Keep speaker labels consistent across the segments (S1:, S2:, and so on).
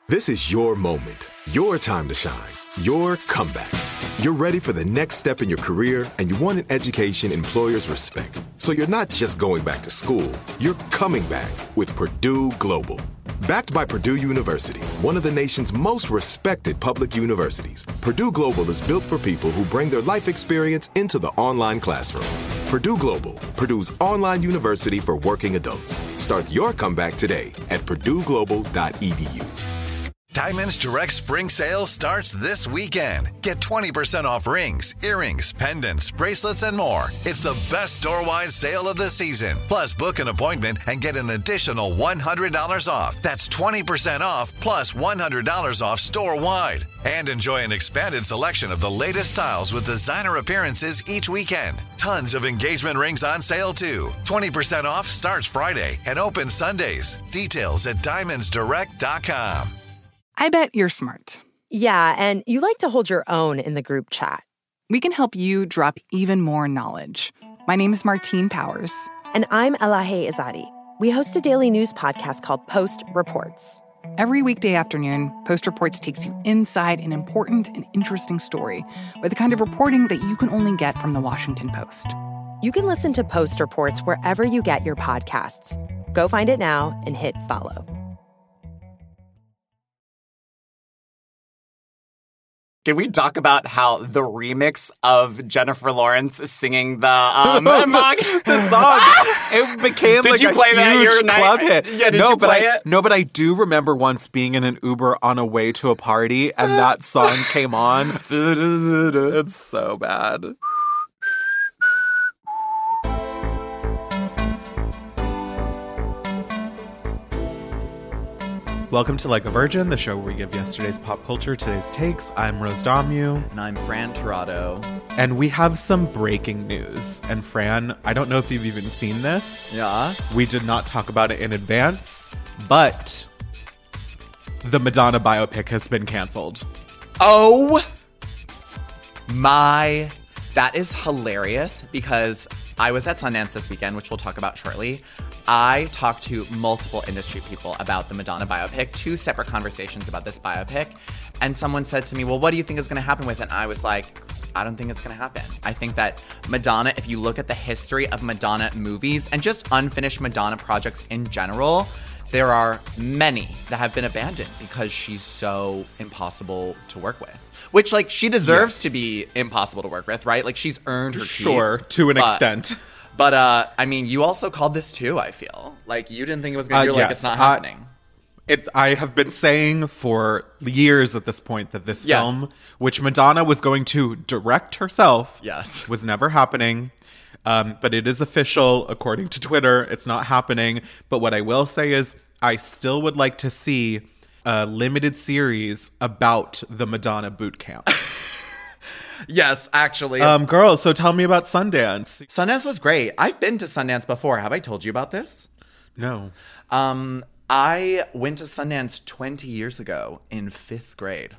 S1: This is your moment, your time to shine, your comeback. You're ready for the next step in your career, and you want an education employers respect. So you're not just going back to school, you're coming back with Purdue Global. Backed by Purdue University, one of the nation's most respected public universities, Purdue Global is built for people who bring their life experience into the online classroom. Purdue Global, Purdue's online university for working adults. Start your comeback today at purdueglobal.edu.
S2: Diamonds Direct Spring Sale starts this weekend. Get 20% off rings, earrings, pendants, bracelets, and more. It's the best store-wide sale of the season. Plus, book an appointment and get an additional $100 off. That's 20% off plus $100 off store-wide. And enjoy an expanded selection of the latest styles with designer appearances each weekend. Tons of engagement rings on sale, too. 20% off starts Friday and opens Sundays. Details at diamondsdirect.com.
S3: I bet you're smart.
S4: Yeah, and you like to hold your own in the group chat.
S3: We can help you drop even more knowledge. My name is Martine Powers.
S4: And I'm Elahe Izadi. We host a daily news podcast called Post Reports.
S3: Every weekday afternoon, Post Reports takes you inside an important and interesting story with the kind of reporting that you can only get from the Washington Post.
S4: You can listen to Post Reports wherever you get your podcasts. Go find it now and hit follow.
S5: Can we talk about how the remix of Jennifer Lawrence singing the
S6: song? It became
S5: Did
S6: like
S5: you
S6: a
S5: play that
S6: huge
S5: your night?
S6: club hit.
S5: Yeah, did you play it?
S6: No, but I do remember once being in an Uber on a way to a party and that song came on. It's so bad. Welcome to Like a Virgin, the show where we give yesterday's pop culture today's takes. I'm Rose Damu.
S5: And I'm Fran Tirado.
S6: And we have some breaking news. And Fran, I don't know if you've even seen this.
S5: Yeah?
S6: We did not talk about it in advance, but the Madonna biopic has been canceled.
S5: Oh my, that is hilarious because I was at Sundance this weekend, which we'll talk about shortly. I talked to multiple industry people about the Madonna biopic, 2 separate conversations about this biopic. And someone said to me, well, what do you think is going to happen with it? And I was like, I don't think it's going to happen. I think that Madonna, if you look at the history of Madonna movies and just unfinished Madonna projects in general, there are many that have been abandoned because she's so impossible to work with. Which, like, she deserves to be impossible to work with, right? Like, she's earned her keep.
S6: Sure, to an extent.
S5: But, I mean, you also called this too, I feel. Like, you didn't think it was going to be like, it's not happening.
S6: I have been saying for years at this point that this film, which Madonna was going to direct herself, was never happening. But it is official, according to Twitter. It's not happening. But what I will say is I still would like to see a limited series about the Madonna boot camp.
S5: Yes, actually.
S6: Girl, so tell me about Sundance.
S5: Sundance was great. I've been to Sundance before. Have I told you about this?
S6: No.
S5: I went to Sundance 20 years ago in 5th grade.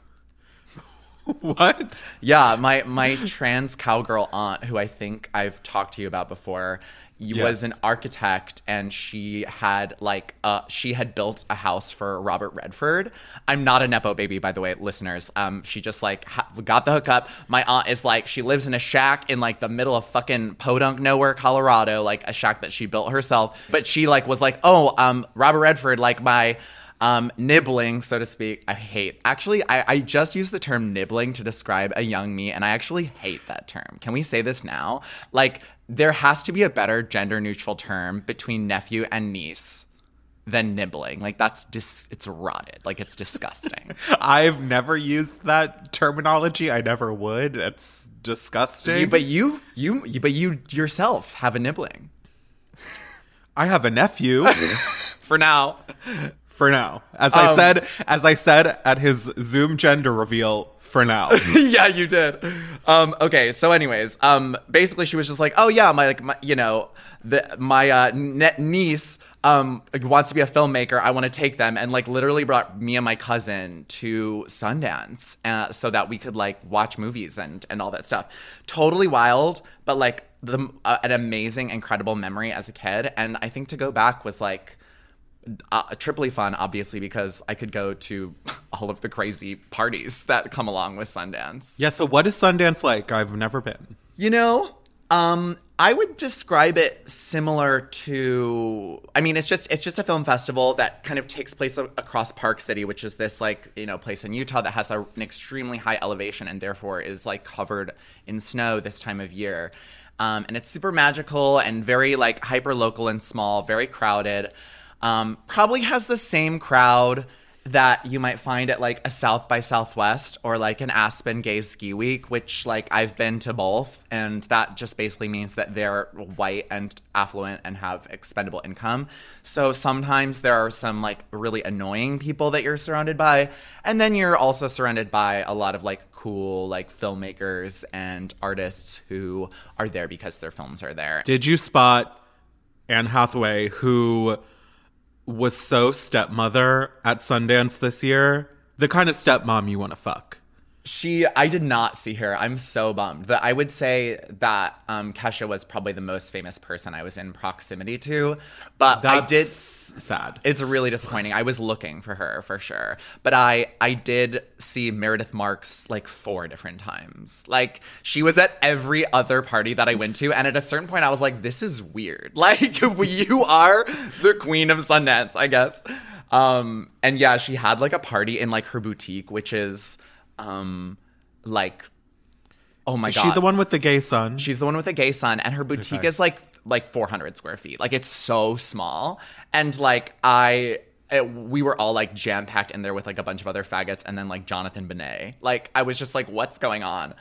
S6: What?
S5: Yeah, my trans cowgirl aunt, who I think I've talked to you about before, was an architect, and she had built a house for Robert Redford. I'm not a Nepo baby, by the way, listeners. She just got the hookup. My aunt is she lives in a shack in the middle of fucking podunk nowhere, Colorado, a shack that she built herself. But she was Robert Redford, my nibbling, so to speak. I just use the term nibbling to describe a young me, and I actually hate that term. Can we say this now? There has to be a better gender neutral term between nephew and niece than nibbling. It's rotted. It's disgusting.
S6: I've never used that terminology. I never would. It's disgusting.
S5: But you yourself have a nibbling.
S6: I have a nephew.
S5: For now.
S6: As I said at his Zoom gender reveal, for now.
S5: Yeah, you did. Okay, so anyways, basically she was just oh yeah, my niece wants to be a filmmaker. I want to take them, and literally brought me and my cousin to Sundance so that we could watch movies and all that stuff. Totally wild, but an amazing, incredible memory as a kid. And I think to go back was triply fun, obviously, because I could go to all of the crazy parties that come along with Sundance.
S6: Yeah, so what is Sundance like? I've never been.
S5: You know, I would describe it similar to, I mean, it's just a film festival that kind of takes place across Park City, which is this like, you know, place in Utah that has an extremely high elevation and therefore is like covered in snow this time of year. And it's super magical and very like hyper local and small, very crowded. Probably has the same crowd that you might find at like a South by Southwest or like an Aspen Gay Ski Week, which like I've been to both. And that just basically means that they're white and affluent and have expendable income. So sometimes there are some like really annoying people that you're surrounded by. And then you're also surrounded by a lot of like cool like filmmakers and artists who are there because their films are there.
S6: Did you spot Anne Hathaway, who was so stepmother at Sundance this year? The kind of stepmom you want to fuck.
S5: I did not see her. I'm so bummed. I would say that Kesha was probably the most famous person I was in proximity to. But
S6: That's sad.
S5: It's really disappointing. I was looking for her for sure. But I did see Meredith Marks like 4 different times. Like she was at every other party that I went to. And at a certain point I was like, this is weird. Like you are the queen of Sundance, I guess. And yeah, she had like a party in like her boutique, which is like, oh my God.
S6: Is she the one with the gay son?
S5: She's the one with the gay son, and her boutique is like 400 square feet. Like it's so small. And like we were all like jam packed in there with like a bunch of other faggots and then like Jonathan Benet. Like I was just like, what's going on?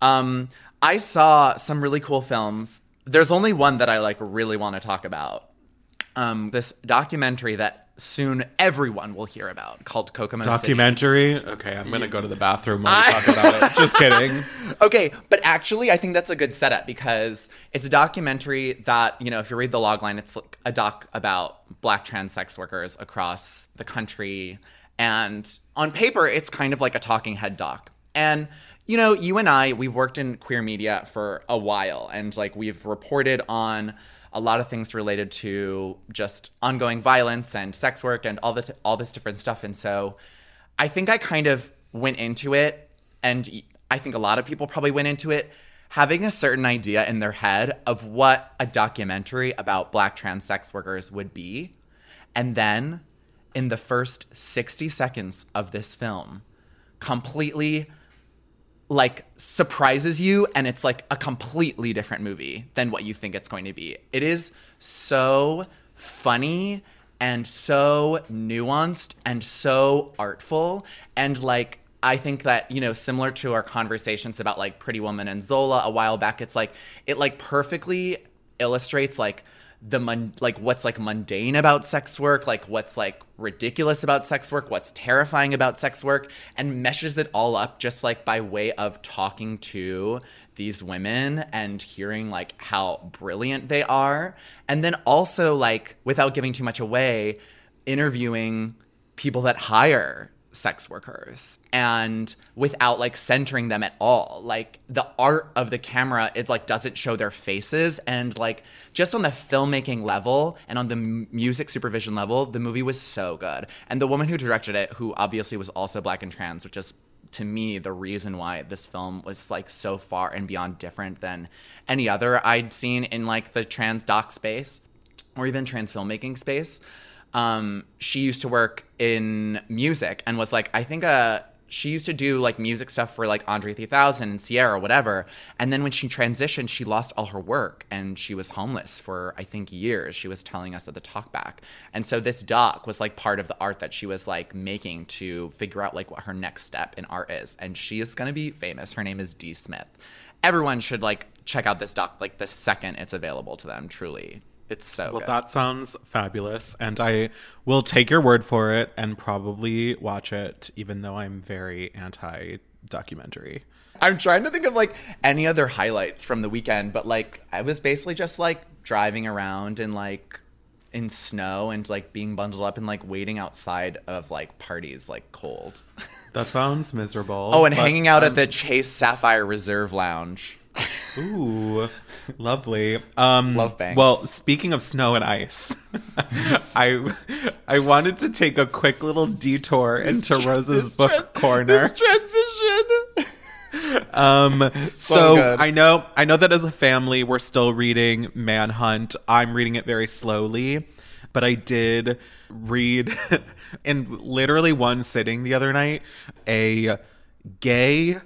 S5: I saw some really cool films. There's only one that I like really want to talk about. This documentary that soon everyone will hear about called Kokomo
S6: Documentary?
S5: City.
S6: Okay, I'm going to go to the bathroom while we talk about it. Just kidding.
S5: Okay, but actually I think that's a good setup because it's a documentary that, you know, if you read the logline, it's like a doc about Black trans sex workers across the country. And on paper, it's kind of like a talking head doc. And, you know, you and I, we've worked in queer media for a while. And, like, we've reported on a lot of things related to just ongoing violence and sex work and all this different stuff. And so I think I kind of went into it, and I think a lot of people probably went into it having a certain idea in their head of what a documentary about Black trans sex workers would be. And then in the first 60 seconds of this film, completely like surprises you, and it's like a completely different movie than what you think it's going to be. It is so funny and so nuanced and so artful. And like, I think that, you know, similar to our conversations about like Pretty Woman and Zola a while back, it's like, it like perfectly illustrates like what's like mundane about sex work, like what's like ridiculous about sex work, what's terrifying about sex work, and meshes it all up just like by way of talking to these women and hearing like how brilliant they are. And then also, like, without giving too much away, interviewing people that hire sex workers and without like centering them at all. Like the art of the camera, it like doesn't show their faces, and like just on the filmmaking level and on the music supervision level, the movie was so good. And the woman who directed it, who obviously was also Black and trans, which is to me the reason why this film was like so far and beyond different than any other I'd seen in like the trans doc space or even trans filmmaking space. She used to work in music and was like, I think she used to do like music stuff for like Andre 3000 and Sierra or whatever. And then when she transitioned, she lost all her work and she was homeless for, I think, years. She was telling us at the talkback. And so this doc was like part of the art that she was like making to figure out like what her next step in art is. And she is going to be famous. Her name is Dee Smith. Everyone should like check out this doc like the second it's available to them, truly. It's so good.
S6: That sounds fabulous, and I will take your word for it and probably watch it, even though I'm very anti-documentary.
S5: I'm trying to think of like any other highlights from the weekend, but like I was basically just like driving around and like in snow and like being bundled up and like waiting outside of like parties like cold.
S6: That sounds miserable.
S5: Oh, and hanging out at the Chase Sapphire Reserve Lounge.
S6: Ooh, lovely.
S5: Love bangs.
S6: Well, speaking of snow and ice, I wanted to take a quick little detour into Rose's book corner.
S5: This transition.
S6: So I know that as a family we're still reading Manhunt. I'm reading it very slowly, but I did read in literally one sitting the other night a gay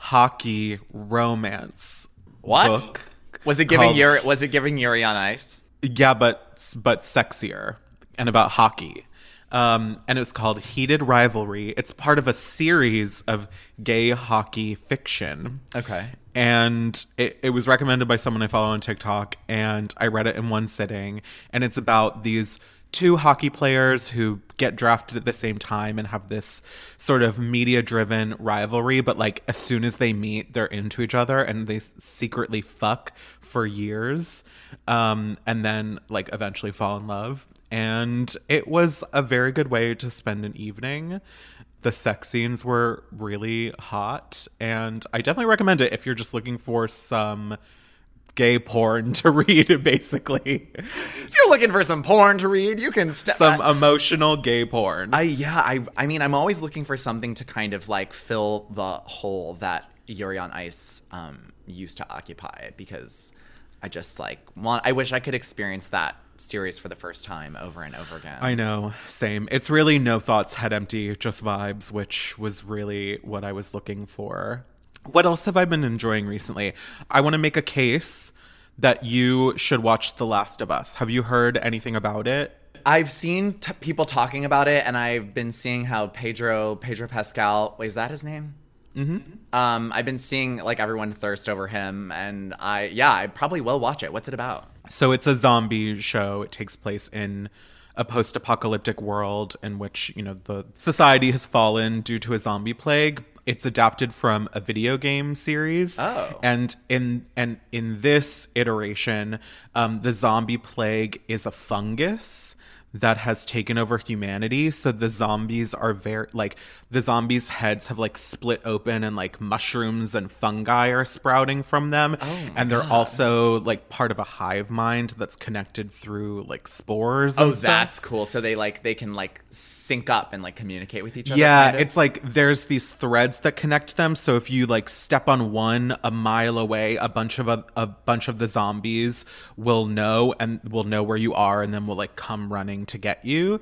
S6: hockey romance.
S5: What
S6: book.
S5: Was it giving Yuri on Ice?
S6: Yeah, but sexier and about hockey. And it was called Heated Rivalry. It's part of a series of gay hockey fiction.
S5: Okay.
S6: And it was recommended by someone I follow on TikTok, and I read it in one sitting. And it's about these two hockey players who get drafted at the same time and have this sort of media-driven rivalry. But, like, as soon as they meet, they're into each other, and they secretly fuck for years. And then, like, eventually fall in love. And it was a very good way to spend an evening. The sex scenes were really hot, and I definitely recommend it if you're just looking for some gay porn to read, basically.
S5: If you're looking for some porn to read, you can...
S6: some emotional gay porn.
S5: I mean, I'm always looking for something to kind of, like, fill the hole that Yuri on Ice used to occupy, because I just, like, I wish I could experience that series for the first time over and over again.
S6: I know, same. It's really no thoughts, head empty, just vibes, which was really what I was looking for. What else have I been enjoying recently? I want to make a case that you should watch The Last of Us. Have you heard anything about it?
S5: I've seen people talking about it, and I've been seeing how Pedro Pascal, wait, is that his name?
S6: Mm-hmm.
S5: I've been seeing, like, everyone thirst over him, and I probably will watch it. What's it about?
S6: So it's a zombie show. It takes place in a post-apocalyptic world in which, you know, the society has fallen due to a zombie plague. It's adapted from a video game series.
S5: Oh.
S6: And in this iteration, the zombie plague is a fungus that has taken over humanity. So the zombies are the zombies' heads have, like, split open, and, like, mushrooms and fungi are sprouting from them. And they're also, like, part of a hive mind that's connected through, like, spores.
S5: Oh, that's cool. So they can, like, sync up and, like, communicate with each other.
S6: Yeah,
S5: kind of?
S6: It's like there's these threads that connect them. So if you, like, step on one a mile away, a bunch of the zombies will know where you are, and then will, like, come running to get you.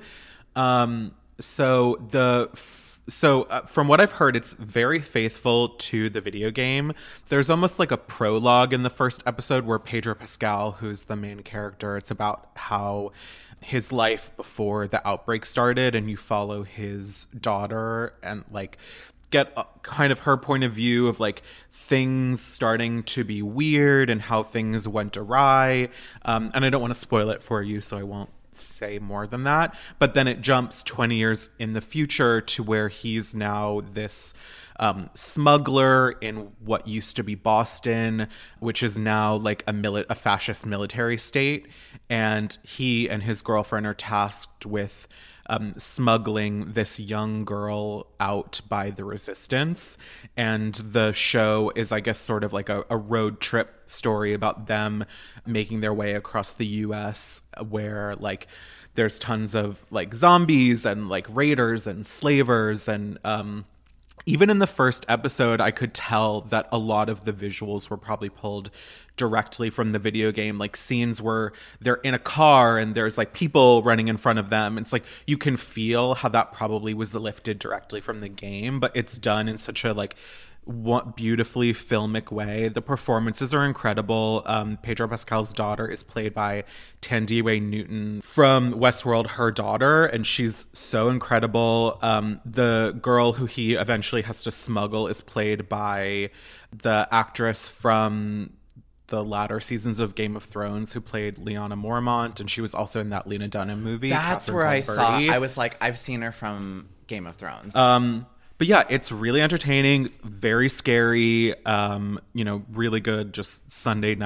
S6: So from what I've heard, it's very faithful to the video game. There's almost like a prologue in the first episode where Pedro Pascal, who's the main character, it's about how his life before the outbreak started, and you follow his daughter and, like, get kind of her point of view of, like, things starting to be weird and how things went awry. And I don't want to spoil it for you, so I won't say more than that. But then it jumps 20 years in the future to where he's now this smuggler in what used to be Boston, which is now, like, a fascist military state. And he and his girlfriend are tasked with smuggling this young girl out by the resistance. And the show is, I guess, sort of like a road trip story about them making their way across the US, where, like, there's tons of, like, zombies and, like, raiders and slavers. And even in the first episode, I could tell that a lot of the visuals were probably pulled directly from the video game, like scenes where they're in a car and there's, like, people running in front of them. It's like you can feel how that probably was lifted directly from the game, but it's done in such a, like, beautifully filmic way. The performances are incredible. Pedro Pascal's daughter is played by Thandiwe Newton from Westworld, her daughter, and she's so incredible. The girl who he eventually has to smuggle is played by the actress from the latter seasons of Game of Thrones who played Lyanna Mormont, and she was also in that Lena Dunham movie.
S5: That's Catherine where I saw. I was like, I've seen her from Game of Thrones.
S6: But yeah, it's really entertaining, very scary, really good, just Sunday night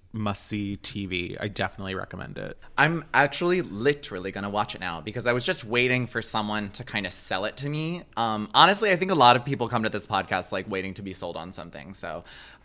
S6: must-see TV. I definitely recommend it.
S5: I'm actually literally going to watch it now because I was just waiting for someone to kind of sell it to me. Honestly, I think a lot of people come to this podcast like waiting to be sold on something. So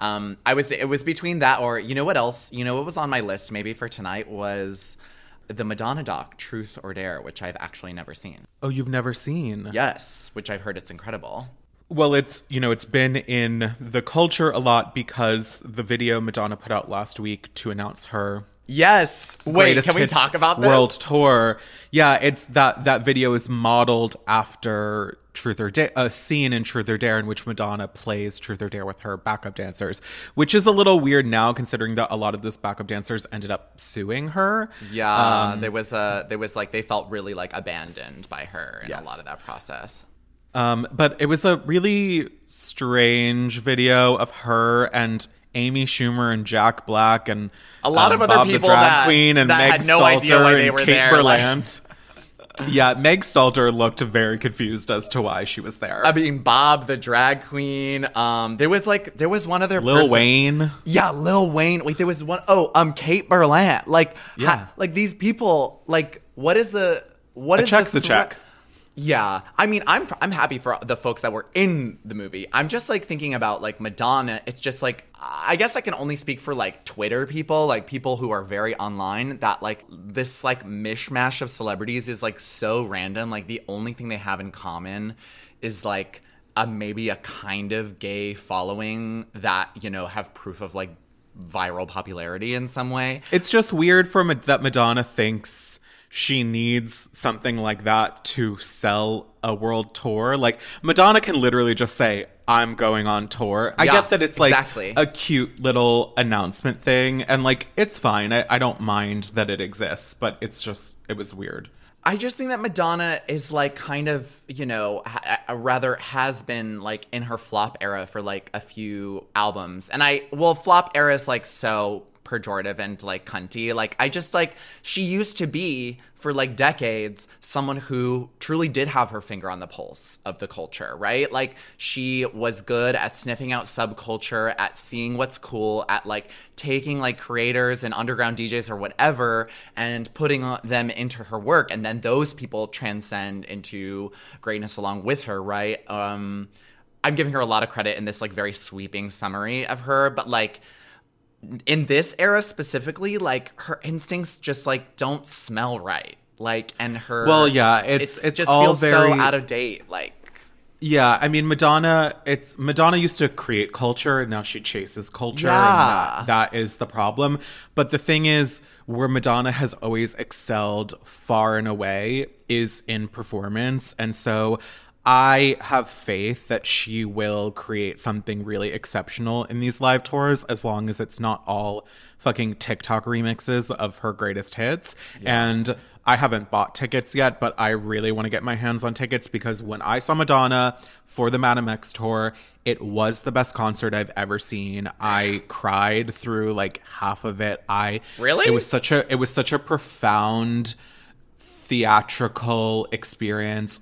S5: it was between that or, you know what else? You know what was on my list maybe for tonight was the Madonna doc, Truth or Dare, which I've actually never seen.
S6: Oh, you've never seen?
S5: Yes, which I've heard it's incredible.
S6: Well, it's been in the culture a lot because the video Madonna put out last week to announce her
S5: Wait, can we talk about this?
S6: World tour. Yeah, it's that video is modeled after Truth or Dare, a scene in Truth or Dare in which Madonna plays Truth or Dare with her backup dancers, which is a little weird now considering that a lot of those backup dancers ended up suing her.
S5: Yeah, there was like they felt really like abandoned by her in a lot of that process.
S6: But it was a really strange video of her and Amy Schumer and Jack Black and
S5: a lot of other
S6: Bob
S5: people
S6: the drag queen and Meg
S5: had no idea why they were
S6: Kate
S5: there.
S6: Berlant. Yeah, Meg Stalter looked very confused as to why she was there.
S5: I mean, Bob the drag queen. There was one other
S6: Lil Wayne.
S5: Yeah, Lil Wayne. Wait, there was one. Oh, Kate Berlant. Like, like these people. Like, what is the
S6: check's a check.
S5: Yeah, I mean, I'm happy for the folks that were in the movie. I'm just like thinking about like Madonna. It's just like I guess I can only speak for like Twitter people, like people who are very online. That like this like mishmash of celebrities is like so random. Like the only thing they have in common is like maybe a kind of gay following that have proof of like viral popularity in some way.
S6: It's just weird that Madonna thinks she needs something like that to sell a world tour. Like, Madonna can literally just say, I'm going on tour. I get that it's like a cute little announcement thing, and like, it's fine. I don't mind that it exists, but it was weird.
S5: I just think that Madonna is like kind of, rather has been like in her flop era for like a few albums. And flop era is like so pejorative and like cunty. Like I just like she used to be for like decades someone who truly did have her finger on the pulse of the culture, right? Like she was good at sniffing out subculture, at seeing what's cool, at like taking like creators and underground DJs or whatever and putting them into her work, and then those people transcend into greatness along with her, right? I'm giving her a lot of credit in this like very sweeping summary of her, but like in this era specifically, like her instincts just like don't smell right. Like, and her it just
S6: all
S5: feels
S6: very
S5: so out of date. Like,
S6: yeah, I mean, Madonna used to create culture, and now she chases culture.
S5: Yeah.
S6: And that is the problem. But the thing is, where Madonna has always excelled far and away is in performance, and so I have faith that she will create something really exceptional in these live tours, as long as it's not all fucking TikTok remixes of her greatest hits. Yeah. And I haven't bought tickets yet, but I really want to get my hands on tickets, because when I saw Madonna for the Madame X tour, it was the best concert I've ever seen. I cried through like half of it.
S5: Really?
S6: It was such a profound theatrical experience.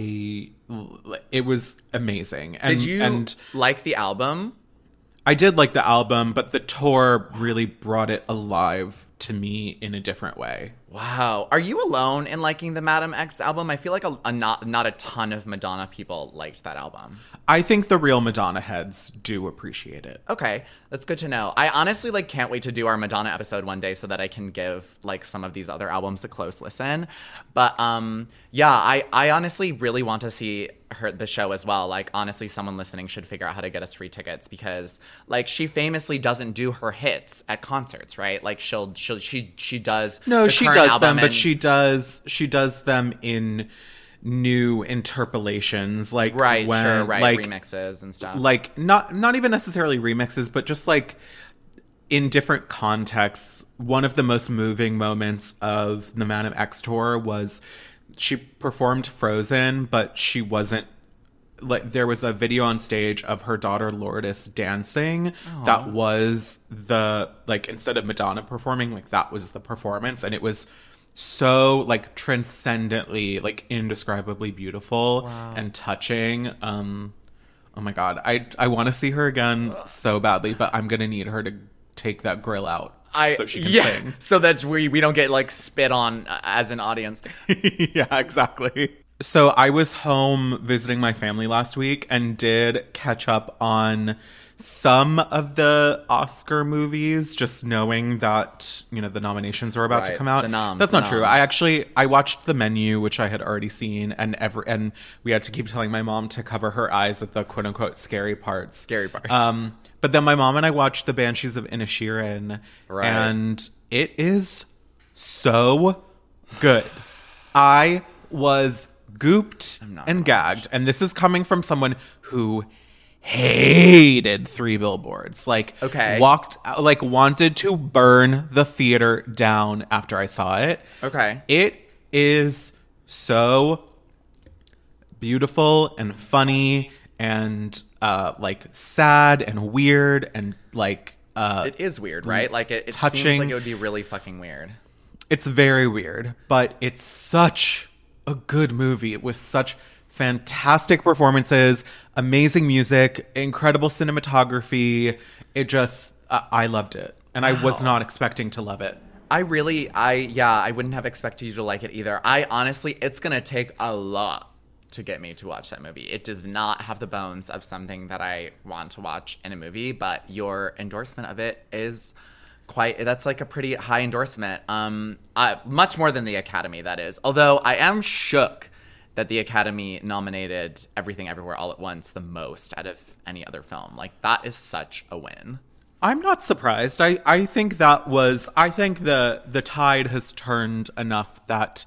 S6: It was amazing.
S5: Did you like the album?
S6: I did like the album, but the tour really brought it alive to me in a different way.
S5: Wow. Are you alone in liking the Madame X album? I feel like not a ton of Madonna people liked that album.
S6: I think the real Madonna heads do appreciate it.
S5: Okay, that's good to know. I honestly like can't wait to do our Madonna episode one day so that I can give like some of these other albums a close listen. But yeah, I honestly really want to see the show as well. Like, honestly, someone listening should figure out how to get us free tickets, because like she famously doesn't do her hits at concerts, right? Like she does.
S6: No, she does them, but she does them in new interpolations, like
S5: remixes and stuff.
S6: Like not even necessarily remixes, but just like in different contexts. One of the most moving moments of the Madame X tour was she performed Frozen, but she wasn't like, there was a video on stage of her daughter Lourdes dancing. Aww. That was the, like, instead of Madonna performing, like, that was the performance, and it was so like transcendently, like indescribably beautiful. Wow. And touching. Oh my god, I want to see her again so badly, but I'm gonna need her to take that grill out. so she can sing.
S5: So that we don't get like spit on as an audience.
S6: Yeah, exactly. So I was home visiting my family last week and did catch up on some of the Oscar movies, just knowing that, you know, the nominations were about to come out. That's not true. I watched The Menu, which I had already seen, and we had to keep telling my mom to cover her eyes at the quote unquote scary parts. But then my mom and I watched The Banshees of Inisherin, and it is so good. I was gooped and gagged, and this is coming from someone who hated Three Billboards. Wanted to burn the theater down after I saw it. It is so beautiful and funny and sad and weird and
S5: it is weird, right? Like it
S6: touching.
S5: Seems like it would be really fucking weird.
S6: It's very weird, but it's such a good movie. It was such fantastic performances, amazing music, incredible cinematography. It just, I loved it. And I was not expecting to love it.
S5: I wouldn't have expected you to like it either. It's going to take a lot to get me to watch that movie. It does not have the bones of something that I want to watch in a movie, but your endorsement of it is that's like a pretty high endorsement. Much more than the Academy, that is. Although I am shook that the Academy nominated Everything Everywhere All at Once the most out of any other film. Like, that is such a win.
S6: I'm not surprised. I think the tide has turned enough that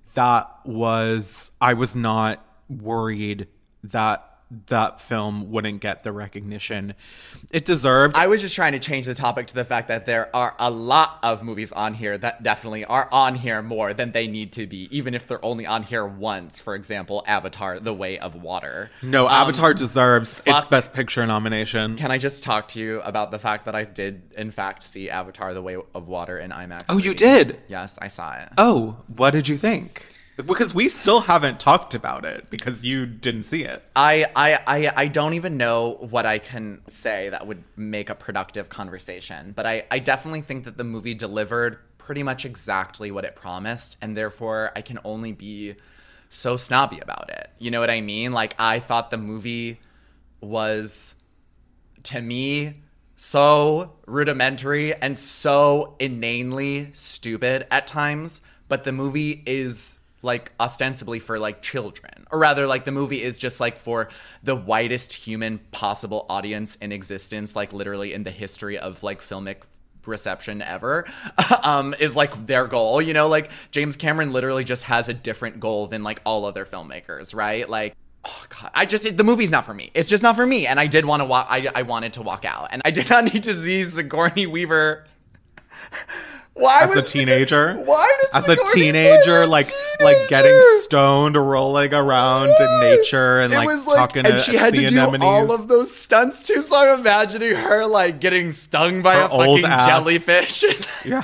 S6: I was not worried that film wouldn't get the recognition it deserved.
S5: I was just trying to change the topic to the fact that there are a lot of movies on here that definitely are on here more than they need to be, even if they're only on here once. For example, Avatar: The Way of Water.
S6: No, Avatar deserves its Best Picture nomination.
S5: Can I just talk to you about the fact that I did, in fact, see Avatar: The Way of Water in IMAX?
S6: Oh, you did?
S5: Yes, I saw it.
S6: Oh, what did you think? Because we still haven't talked about it because you didn't see it.
S5: I don't even know what I can say that would make a productive conversation. But I definitely think that the movie delivered pretty much exactly what it promised. And therefore, I can only be so snobby about it. You know what I mean? Like, I thought the movie was, to me, so rudimentary and so inanely stupid at times. But the movie is, like, ostensibly for, like, children. Or rather, like, the movie is just, like, for the widest human possible audience in existence, like, literally in the history of, like, filmic reception ever, is, like, their goal. You know, like, James Cameron literally just has a different goal than, like, all other filmmakers, right? Like, oh, God. The movie's not for me. It's just not for me. And I did want to I wanted to walk out. And I did not need to see Sigourney Weaver...
S6: As a teenager, like getting stoned, rolling around in nature, and talking to
S5: she had to do all of those stunts too. So I'm imagining her like getting stung by a fucking jellyfish.
S6: Yeah,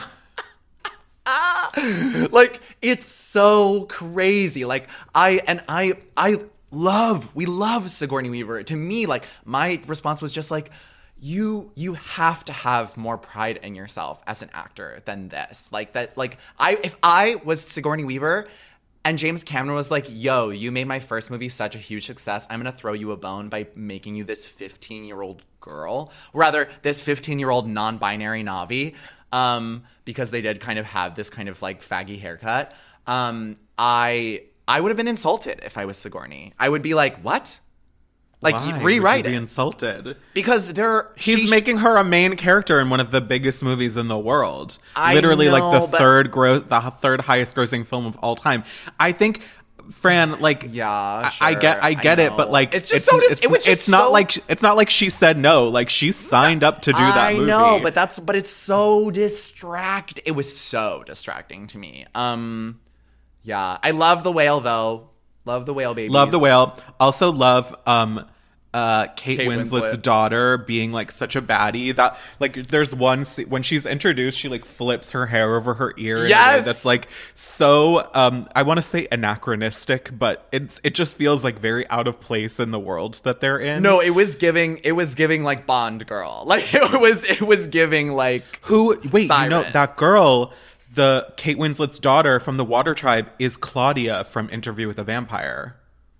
S5: like it's so crazy. Like we love Sigourney Weaver. To me, like my response was just like, You have to have more pride in yourself as an actor than this. Like that, like if I was Sigourney Weaver and James Cameron was like, yo, you made my first movie such a huge success, I'm gonna throw you a bone by making you this 15-year-old girl. Rather, this 15-year-old non-binary Na'vi, because they did kind of have this kind of like faggy haircut. I would have been insulted if I was Sigourney. I would be like, what? Like,
S6: why
S5: rewrite
S6: would you be
S5: it.
S6: Insulted.
S5: Because
S6: he's making her a main character in one of the biggest movies in the world. Literally,
S5: know,
S6: like the third highest grossing film of all time. I think, Fran, like,
S5: yeah, sure,
S6: I get it, but like,
S5: it's
S6: not like she said no. Like, she signed up to do that movie.
S5: I know, but it's so distracting. It was so distracting to me. Yeah, I love The Whale though. Love The Whale, baby.
S6: Love The Whale. Also love Kate Winslet's daughter being like such a baddie that like there's one when she's introduced, she like flips her hair over her ear.
S5: Yes,
S6: that's like so. I want to say anachronistic, but it just feels like very out of place in the world that they're in.
S5: No, it was giving like Bond girl. Like it was giving like
S6: who? Wait,
S5: Siren.
S6: You know that girl. The Kate Winslet's daughter from the Water Tribe is Claudia from Interview with a Vampire.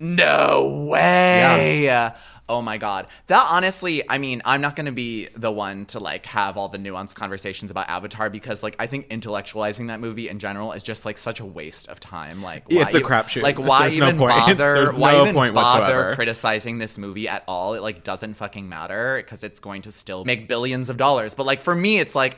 S5: No way.
S6: Yeah.
S5: Oh my God. That honestly, I mean, I'm not going to be the one to like have all the nuanced conversations about Avatar because like I think intellectualizing that movie in general is just like such a waste of time. Like
S6: it's a crapshoot.
S5: Like why
S6: There's
S5: even
S6: no point.
S5: bother?
S6: There's
S5: why
S6: no
S5: even
S6: point
S5: bother
S6: whatsoever.
S5: criticizing this movie at all? It like doesn't fucking matter because it's going to still make billions of dollars. But like for me, it's like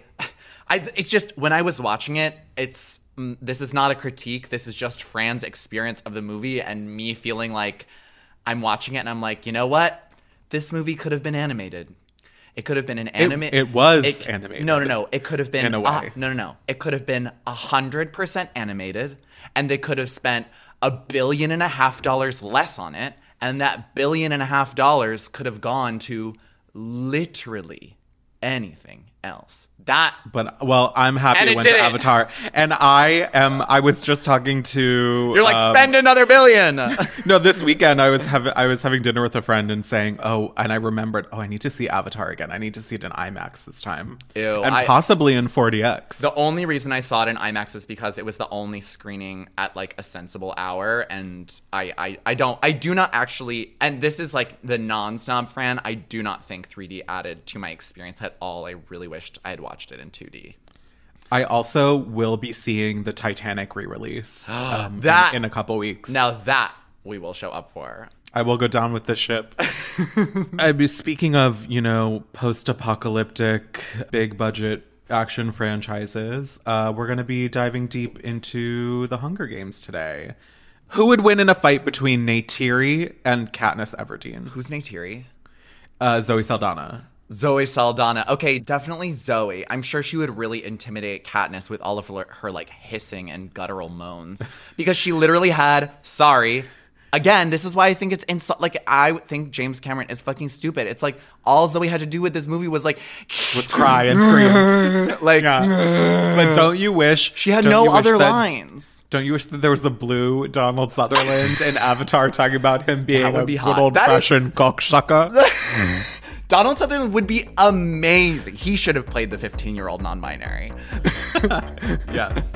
S5: it's just when I was watching it, this is not a critique. This is just Fran's experience of the movie and me feeling like I'm watching it and I'm like, you know what? This movie could have been animated. It could have been an animated.
S6: It was animated.
S5: No. It could have been
S6: in a way.
S5: No. It could have been 100% animated, and they could have spent $1.5 billion less on it, and that $1.5 billion could have gone to literally anything else.
S6: I'm happy it went to Avatar. And I was just talking to...
S5: You're like, spend another $1 billion.
S6: No, this weekend I was having dinner with a friend and saying, and I remembered, I need to see Avatar again. I need to see it in IMAX this time.
S5: Ew.
S6: And possibly in 4DX.
S5: The only reason I saw it in IMAX is because it was the only screening at like a sensible hour. And I do not actually, and this is like the non-snob Fran, I do not think 3D added to my experience at all. I really wished I had watched it in 2D.
S6: I also will be seeing the Titanic re-release in a couple weeks.
S5: Now that we will show up for.
S6: I will go down with the ship. Speaking of, post-apocalyptic, big-budget action franchises, we're going to be diving deep into the Hunger Games today. Who would win in a fight between Neytiri and Katniss Everdeen?
S5: Who's Neytiri?
S6: Zoe Saldana.
S5: Zoe Saldana. Okay, definitely Zoe. I'm sure she would really intimidate Katniss with all of her like hissing and guttural moans because she literally had, again, this is why I think it's I think James Cameron is fucking stupid. It's like all Zoe had to do with this movie was
S6: cry and scream. But don't you wish
S5: she had no other lines?
S6: Don't you wish that there was a blue Donald Sutherland in Avatar talking about him being a good old-fashioned cocksucker?
S5: Donald Sutherland would be amazing. He should have played the 15-year-old non-binary.
S6: Yes.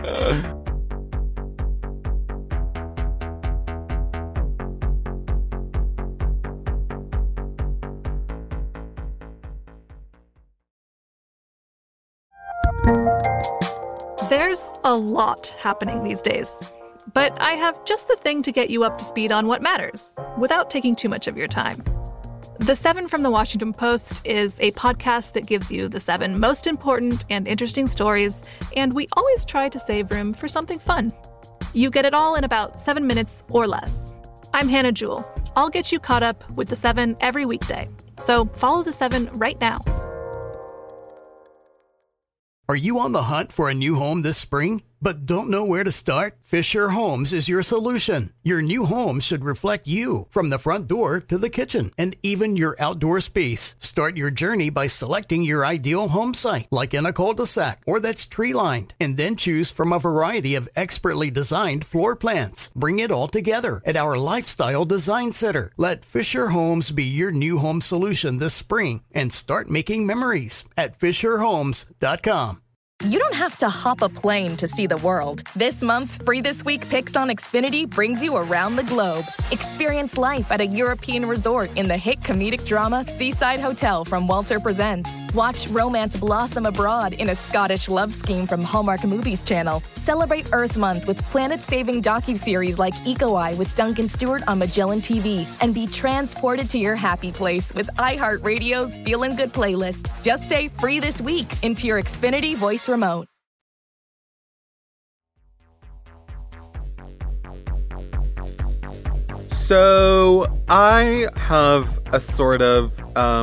S7: There's a lot happening these days. But I have just the thing to get you up to speed on what matters, without taking too much of your time. The 7 from the Washington Post is a podcast that gives you the 7 most important and interesting stories, and we always try to save room for something fun. You get it all in about 7 minutes or less. I'm Hannah Jewell. I'll get you caught up with the 7 every weekday. So follow the 7 right now.
S8: Are you on the hunt for a new home this spring, but don't know where to start? Fisher Homes is your solution. Your new home should reflect you, from the front door to the kitchen, and even your outdoor space. Start your journey by selecting your ideal home site, like in a cul-de-sac or that's tree-lined, and then choose from a variety of expertly designed floor plans. Bring it all together at our Lifestyle Design Center. Let Fisher Homes be your new home solution this spring and start making memories at FisherHomes.com.
S9: You don't have to hop a plane to see the world. This month's Free This Week Picks on Xfinity brings you around the globe. Experience life at a European resort in the hit comedic drama Seaside Hotel from Walter Presents. Watch romance blossom abroad in a Scottish love scheme from Hallmark Movies Channel. Celebrate Earth Month with planet-saving docuseries like Eco Eye with Duncan Stewart on Magellan TV. And be transported to your happy place with iHeartRadio's Feelin' Good playlist. Just say Free This Week into your Xfinity voice remote.
S6: So I have a sort of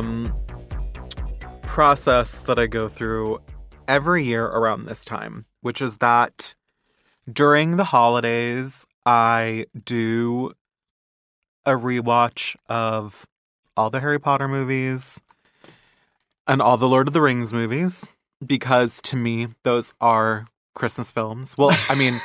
S6: process that I go through every year around this time, which is that during the holidays, I do a rewatch of all the Harry Potter movies and all the Lord of the Rings movies, because to me, those are Christmas films. Well, I mean,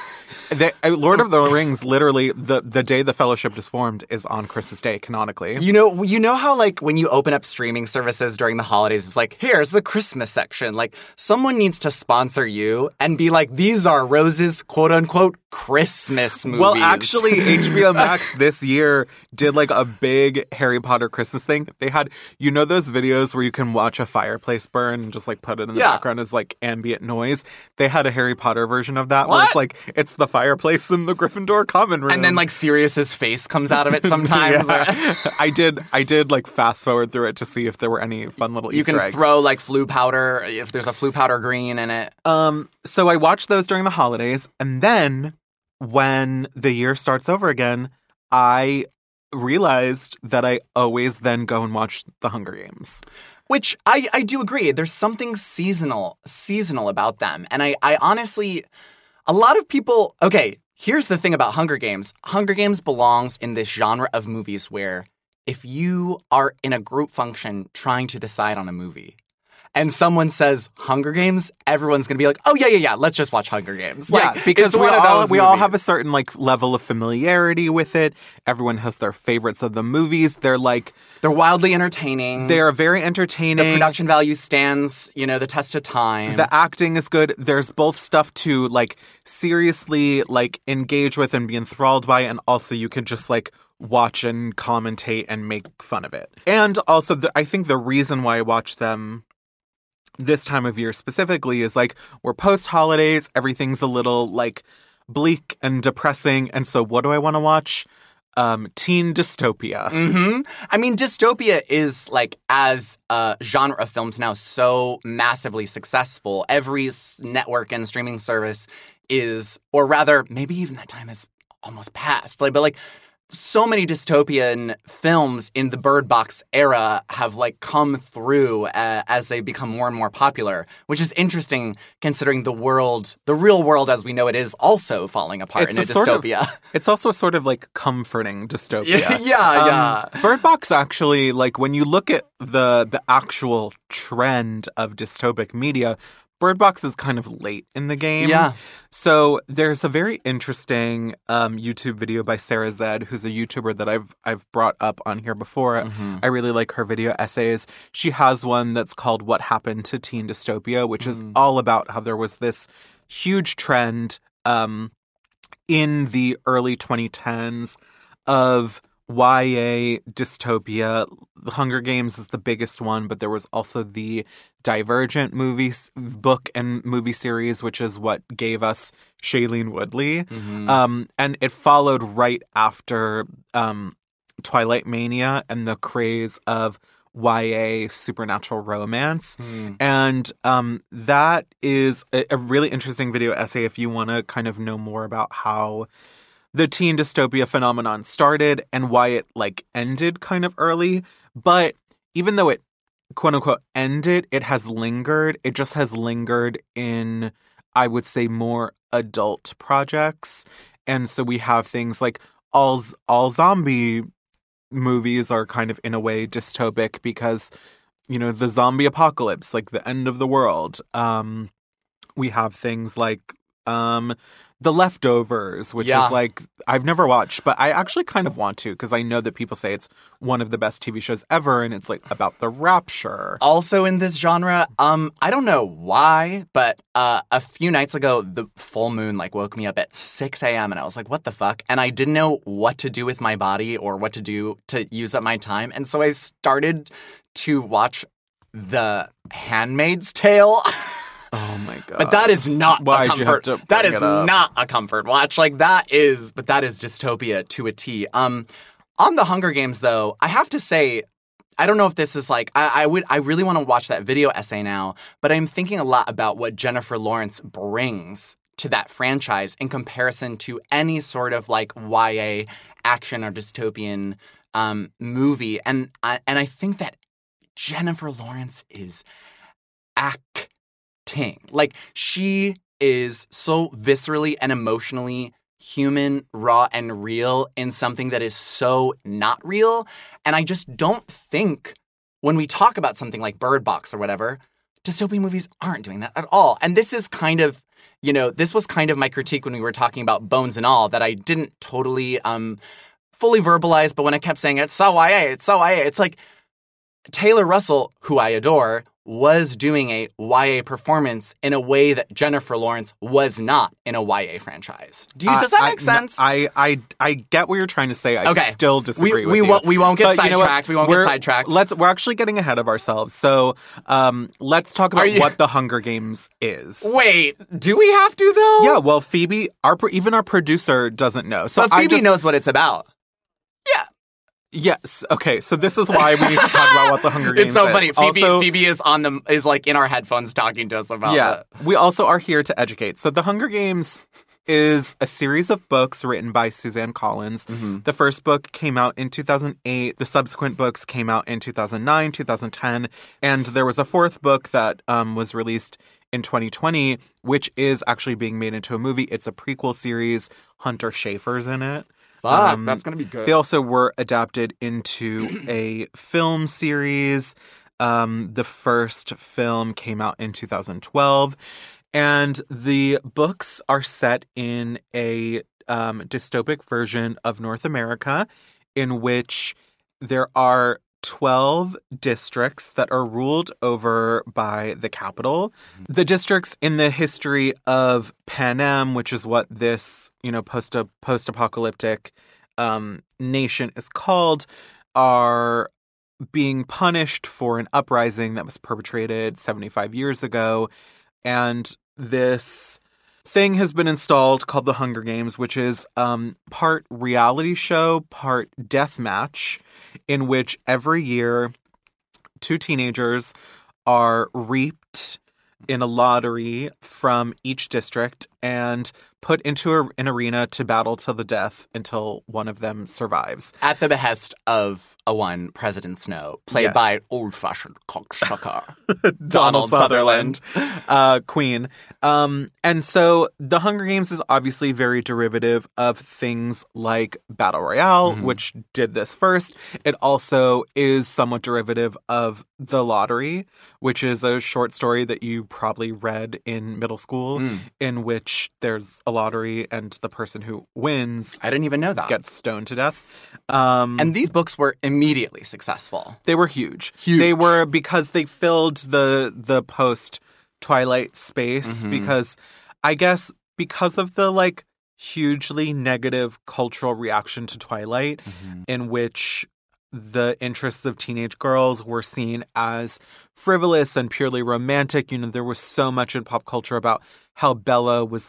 S6: Lord of the Rings, literally, the day the Fellowship is formed is on Christmas Day, canonically.
S5: You know how, like, when you open up streaming services during the holidays, it's like, here's the Christmas section. Like, someone needs to sponsor you and be like, these are Rose's quote-unquote Christmas movies.
S6: Well, actually, HBO Max this year did, like, a big Harry Potter Christmas thing. They had, you know those videos where you can watch a fireplace burn and just, like, put it in the background as, like, ambient noise? They had a Harry Potter version of that where it's, like, it's the fireplace in the Gryffindor common room.
S5: And then, like, Sirius's face comes out of it sometimes.
S6: I did, like, fast forward through it to see if there were any fun little Easter eggs.
S5: You can throw, like, Floo powder, if there's a Floo powder green in it.
S6: So I watched those during the holidays, and then when the year starts over again, I realized that I always then go and watch The Hunger Games.
S5: Which I do agree. There's something seasonal about them. And I honestly, a lot of people, okay, here's the thing about Hunger Games. Hunger Games belongs in this genre of movies where if you are in a group function trying to decide on a movie, and someone says Hunger Games, everyone's going to be like, oh, yeah, let's just watch Hunger Games. Like,
S6: because we all have a certain, like, level of familiarity with it. Everyone has their favorites of the movies. They're
S5: wildly entertaining.
S6: They're very entertaining.
S5: The production value stands, the test of time.
S6: The acting is good. There's both stuff to, like, seriously, like, engage with and be enthralled by, and also you can just, like, watch and commentate and make fun of it. And also, I think the reason why I watch them this time of year specifically is, like, we're post-holidays, everything's a little, like, bleak and depressing, and so what do I want to watch? Teen dystopia.
S5: Mm-hmm. I mean, dystopia is, like, as a genre of films now so massively successful. Every network and streaming service is, or rather, maybe even that time is almost past. But so many dystopian films in the Bird Box era have, like, come through as they become more and more popular, which is interesting considering the real world as we know it is also falling apart in a dystopia.
S6: It's also a sort of, like, comforting dystopia.
S5: Yeah.
S6: Bird Box actually, like, when you look at the actual trend of dystopic media, Bird Box is kind of late in the game.
S5: Yeah.
S6: So there's a very interesting YouTube video by Sarah Zed, who's a YouTuber that I've brought up on here before. Mm-hmm. I really like her video essays. She has one that's called What Happened to Teen Dystopia, which is all about how there was this huge trend in the early 2010s of YA dystopia. The Hunger Games is the biggest one, but there was also the Divergent book and movie series, which is what gave us Shailene Woodley. Mm-hmm. And it followed right after Twilight Mania and the craze of YA supernatural romance. And that is a really interesting video essay if you want to kind of know more about how the teen dystopia phenomenon started and why it, like, ended kind of early. But even though it, quote unquote, ended, it has lingered. It just has lingered in, I would say, more adult projects. And so we have things like all zombie movies are kind of, in a way, dystopic because, the zombie apocalypse, like the end of the world. We have things like The Leftovers, which is, like, I've never watched, but I actually kind of want to because I know that people say it's one of the best TV shows ever, and it's, like, about the rapture.
S5: Also in this genre, I don't know why, but a few nights ago, the full moon, like, woke me up at 6 a.m., and I was like, what the fuck? And I didn't know what to do with my body or what to do to use up my time, and so I started to watch The Handmaid's Tale.
S6: Oh my god!
S5: But that is not a comfort. That is not a comfort watch. Like, that is dystopia to a T. On The Hunger Games, though, I have to say, I don't know if this is like I really want to watch that video essay now, but I'm thinking a lot about what Jennifer Lawrence brings to that franchise in comparison to any sort of, like, YA action or dystopian movie, and I think that Jennifer Lawrence is acting. Like, she is so viscerally and emotionally human, raw, and real in something that is so not real. And I just don't think when we talk about something like Bird Box or whatever, dystopian movies aren't doing that at all. And this is kind of, this was kind of my critique when we were talking about Bones and All, that I didn't totally fully verbalize, but when I kept saying, it's so YA, it's like Taylor Russell, who I adore, was doing a YA performance in a way that Jennifer Lawrence was not in a YA franchise. Does that make sense?
S6: I get what you're trying to say. I still disagree with you.
S5: We won't get sidetracked.
S6: We're actually getting ahead of ourselves. So let's talk about what The Hunger Games is.
S5: Wait, do we have to, though?
S6: Yeah, well, Phoebe, even our producer doesn't know. So
S5: but Phoebe knows what it's about. Yeah.
S6: Yes. Okay. So this is why we need to talk about what The Hunger Games is.
S5: It's so funny. Phoebe is like in our headphones talking to us about it.
S6: We also are here to educate. So The Hunger Games is a series of books written by Suzanne Collins. Mm-hmm. The first book came out in 2008. The subsequent books came out in 2009, 2010. And there was a fourth book that was released in 2020, which is actually being made into a movie. It's a prequel series. Hunter Schafer's in it.
S5: That's going to be good.
S6: They also were adapted into a film series. The first film came out in 2012. And the books are set in a dystopic version of North America in which there are 12 districts that are ruled over by the capital. The districts in the history of Panem, which is what this, post-apocalyptic nation is called, are being punished for an uprising that was perpetrated 75 years ago. And this thing has been installed called The Hunger Games, which is part reality show, part death match, in which every year 2 teenagers are reaped in a lottery from each district and put into an arena to battle to the death until one of them survives.
S5: At the behest of President Snow, played by old-fashioned cocksucker Donald Sutherland.
S6: Queen. And so The Hunger Games is obviously very derivative of things like Battle Royale, which did this first. It also is somewhat derivative of The Lottery, which is a short story that you probably read in middle school, in which there's a lottery and the person who wins,
S5: I didn't even know that,
S6: gets stoned to death.
S5: And these books were immediately successful.
S6: They were huge. They were because they filled the post-Twilight space, because I guess because of the hugely negative cultural reaction to Twilight, in which the interests of teenage girls were seen as frivolous and purely romantic. There was so much in pop culture about how Bella was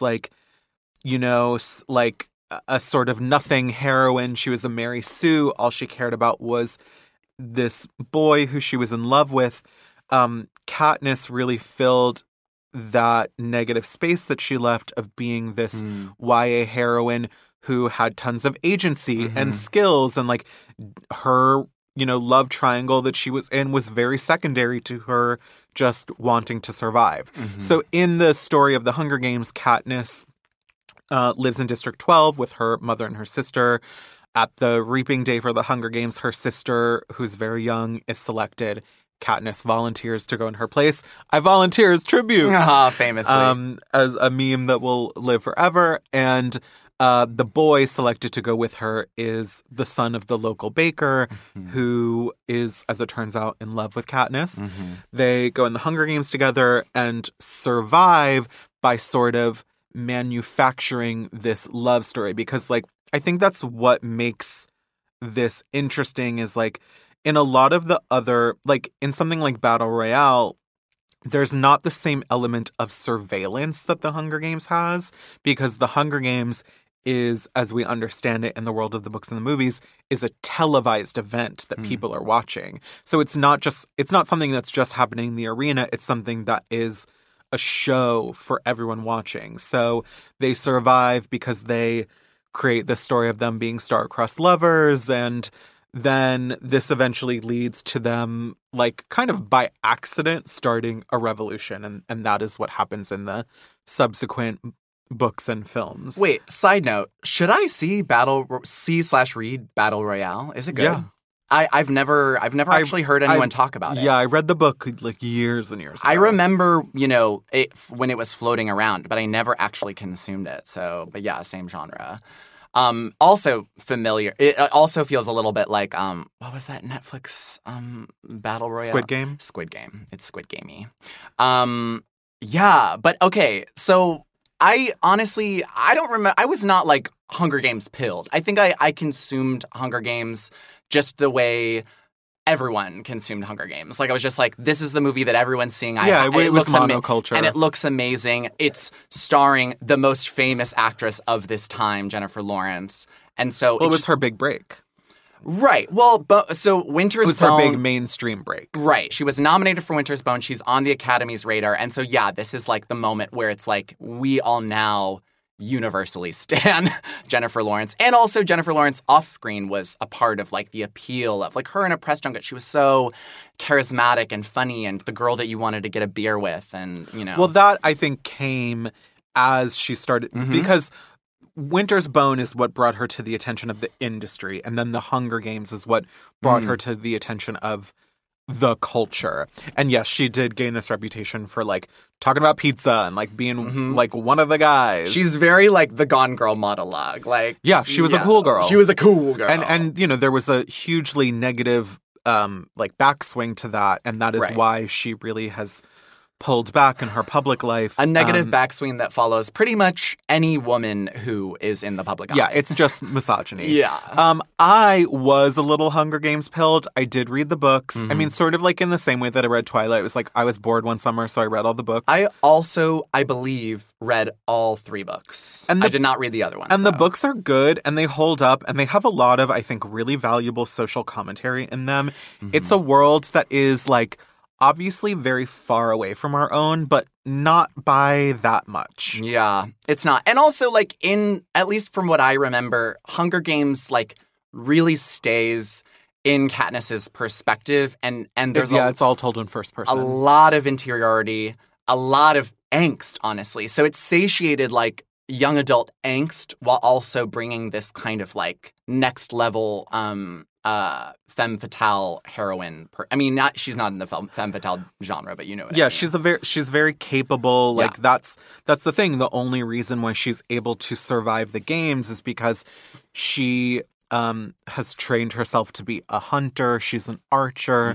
S6: a sort of nothing heroine. She was a Mary Sue. All she cared about was this boy who she was in love with. Katniss really filled that negative space that she left of being this YA heroine who had tons of agency and skills, and her, love triangle that she was in was very secondary to her just wanting to survive. So in the story of The Hunger Games, Katniss lives in District 12 with her mother and her sister. At the reaping day for The Hunger Games, her sister, who's very young, is selected. Katniss volunteers to go in her place. I volunteer as tribute.
S5: Famously.
S6: As a meme that will live forever. And the boy selected to go with her is the son of the local baker, who is, as it turns out, in love with Katniss. They go in the Hunger Games together and survive by sort of manufacturing this love story. Because, I think that's what makes this interesting is, in a lot of the other, in something like Battle Royale, there's not the same element of surveillance that The Hunger Games has, because The Hunger Games is, as we understand it in the world of the books and the movies, is a televised event that people are watching. So it's not something that's just happening in the arena. It's something that is a show for everyone watching. So they survive because they create the story of them being star-crossed lovers, and then this eventually leads to them, kind of by accident, starting a revolution. And that is what happens in the subsequent books and films.
S5: Wait, side note, should I see/read Battle Royale? Is it good?
S6: Yeah.
S5: I've never actually heard anyone talk about it.
S6: Yeah, I read the book like years and years ago.
S5: I remember, when it was floating around, but I never actually consumed it. So, but yeah, same genre. Also familiar. It also feels a little bit like what was that Netflix Battle Royale?
S6: Squid Game.
S5: Squid Game. It's Squid Gamey. Yeah, but okay. So I honestly don't remember. I was not like Hunger Games pilled. I think I consumed Hunger Games just the way everyone consumed Hunger Games. Like I was just like, this is the movie that everyone's seeing.
S6: It was monoculture.
S5: And it looks amazing. It's starring the most famous actress of this time, Jennifer Lawrence. And so
S6: it was her big break.
S5: Right. Well, so Winter's Bone...
S6: It was her big mainstream break.
S5: Right. She was nominated for Winter's Bone. She's on the Academy's radar. And so, yeah, this is like the moment where it's like, we all now universally stan Jennifer Lawrence. And also Jennifer Lawrence off-screen was a part of like the appeal of like her in a press junket. She was so charismatic and funny and the girl that you wanted to get a beer with and,
S6: Well, that I think came as she started because Winter's Bone is what brought her to the attention of the industry. And then the Hunger Games is what brought her to the attention of the culture. And yes, she did gain this reputation for like talking about pizza and like being like one of the guys.
S5: She's very like the Gone Girl monologue. Like
S6: she was a cool girl.
S5: She was a cool girl.
S6: And there was a hugely negative like backswing to that, and that is why she really has pulled back in her public life.
S5: A negative backswing that follows pretty much any woman who is in the public eye.
S6: Yeah, it's just misogyny.
S5: Yeah.
S6: I was a little Hunger Games pilled. I did read the books. I mean, sort of like in the same way that I read Twilight. It was like I was bored one summer, so I read all the books.
S5: I also, I believe, read all 3 books. And I did not read the other ones.
S6: And the books are good, and they hold up, and they have a lot of, I think, really valuable social commentary in them. It's a world that is like obviously very far away from our own, but not by that much.
S5: Yeah, it's not. And also, like, at least from what I remember, Hunger Games, like, really stays in Katniss's perspective. And there's
S6: it's all told in first person.
S5: A lot of interiority, a lot of angst, honestly. So it's satiated, like, young adult angst while also bringing this kind of, like, next level femme fatale heroine. She's not in the femme fatale genre, but you know what I mean.
S6: She's very capable. Like that's the thing. The only reason why she's able to survive the games is because she has trained herself to be a hunter. She's an archer.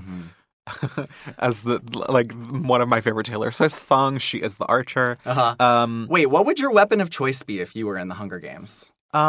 S6: As one of my favorite Taylor Swift songs, she is the archer.
S5: Wait, what would your weapon of choice be if you were in the Hunger Games?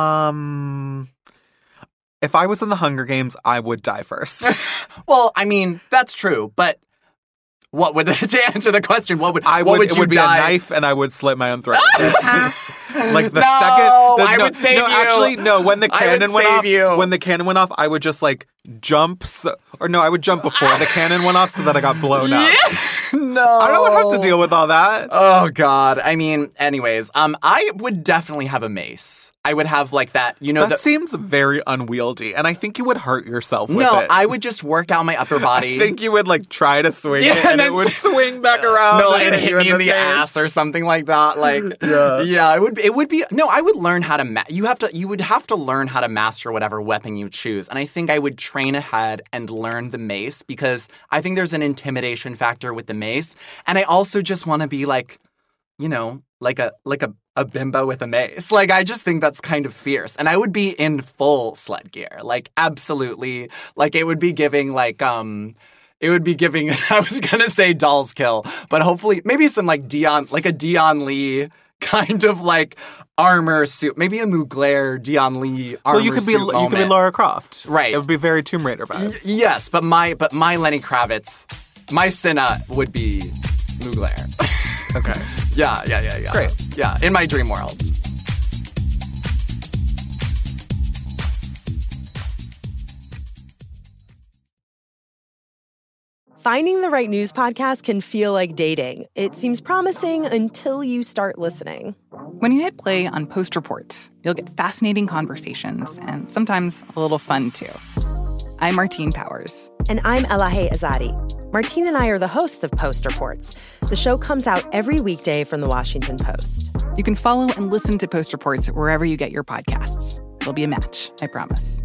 S6: If I was in the Hunger Games, I would die first.
S5: Well, I mean, that's true, but what would to answer the question? What would you
S6: it would
S5: die?
S6: Be a knife, and I would slit my own throat. Like the
S5: second, I would save you.
S6: Actually, no. When the cannon went off, I would just like jump. I would jump before the cannon went off so that I got blown up.
S5: No,
S6: I don't have to deal with all that.
S5: Oh God. I mean, anyways, I would definitely have a mace. I would have like that.
S6: That seems very unwieldy, and I think you would hurt yourself with it.
S5: No, I would just work out my upper body.
S6: I think you would like try to swing it, and it would swing back around.
S5: No, and hit me in the ass or something like that. Like, yeah, it would be. No, I would learn how to. You would have to learn how to master whatever weapon you choose, and I think I would train ahead and learn the mace because I think there's an intimidation factor with the mace, and I also just want to be like, like a bimbo with a mace. Like, I just think that's kind of fierce. And I would be in full sled gear. Like, absolutely. Like, it would be giving, like, I was going to say Doll's Kill, but hopefully, maybe some, like, a Dion Lee kind of, like, armor suit. Maybe a Mugler, Dion Lee armor suit.
S6: Well, you could be Lara Croft.
S5: Right.
S6: It would be very Tomb Raider vibes.
S5: Yes, but my Lenny Kravitz, my Cinna would be Mugler.
S6: Okay.
S5: Yeah.
S6: Great.
S5: Yeah, in my dream world.
S4: Finding the right news podcast can feel like dating. It seems promising until you start listening.
S3: When you hit play on Post Reports, you'll get fascinating conversations and sometimes a little fun, too. I'm Martine Powers.
S4: And I'm Elahe Azadi. Martine and I are the hosts of Post Reports. The show comes out every weekday from The Washington Post.
S3: You can follow and listen to Post Reports wherever you get your podcasts. It'll be a match, I promise.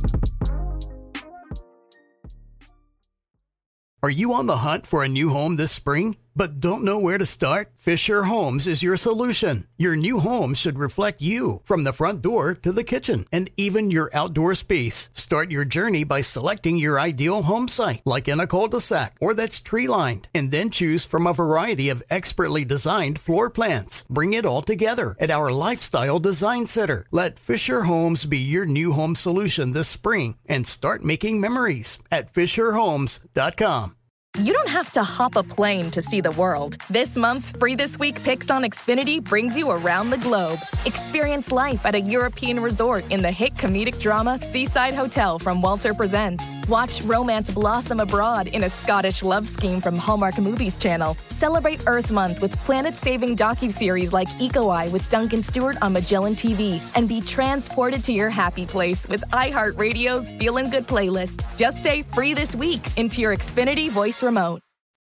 S8: Are you on the hunt for a new home this spring, but don't know where to start? Fisher Homes is your solution. Your new home should reflect you, from the front door to the kitchen, and even your outdoor space. Start your journey by selecting your ideal home site, like in a cul-de-sac or that's tree-lined, and then choose from a variety of expertly designed floor plans. Bring it all together at our Lifestyle Design Center. Let Fisher Homes be your new home solution this spring and start making memories at FisherHomes.com.
S9: You don't have to hop a plane to see the world. This month's Free This Week Picks on Xfinity brings you around the globe. Experience life at a European resort in the hit comedic drama Seaside Hotel from Walter Presents. Watch romance blossom abroad in a Scottish love scheme from Hallmark Movies Channel. Celebrate Earth Month with planet-saving docuseries like Eco Eye with Duncan Stewart on Magellan TV. And be transported to your happy place with iHeartRadio's Feelin' Good playlist. Just say Free This Week into your Xfinity voice remote.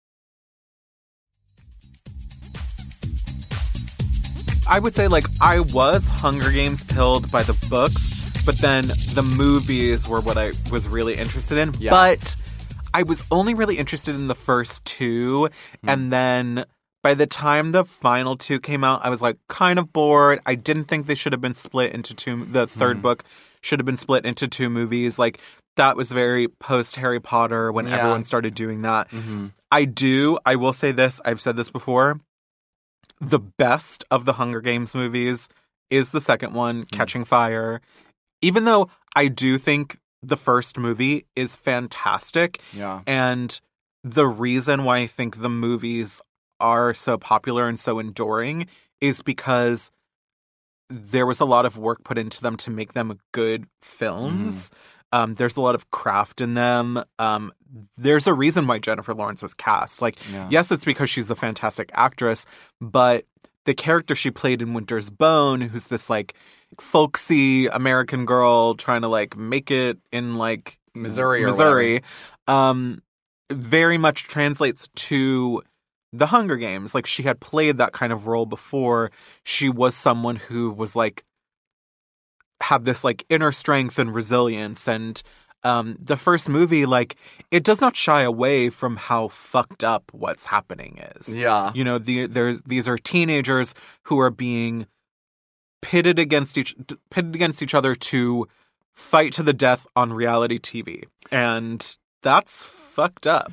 S6: I would say, I was Hunger Games pilled by the books, but then the movies were what I was really interested in. Yeah. But I was only really interested in the first two, and then by the time the final two came out, I was kind of bored. I didn't think they should have been split into two. The third book should have been split into two movies. That was very post-Harry Potter when everyone started doing that. Mm-hmm. I will say this, I've said this before, the best of the Hunger Games movies is the second one, Catching Fire. Even though I do think the first movie is fantastic. Yeah. And the reason why I think the movies are so popular and so enduring is because there was a lot of work put into them to make them good films. There's a lot of craft in them. There's a reason why Jennifer Lawrence was cast. Yes, it's because she's a fantastic actress, but the character she played in Winter's Bone, who's this folksy American girl trying to make it in Missouri, very much translates to the Hunger Games. She had played that kind of role before. She was someone who was had this inner strength and resilience, and the first movie it does not shy away from how fucked up what's happening is. Yeah, these are teenagers who are being pitted against each other to fight to the death on reality TV, and that's fucked up.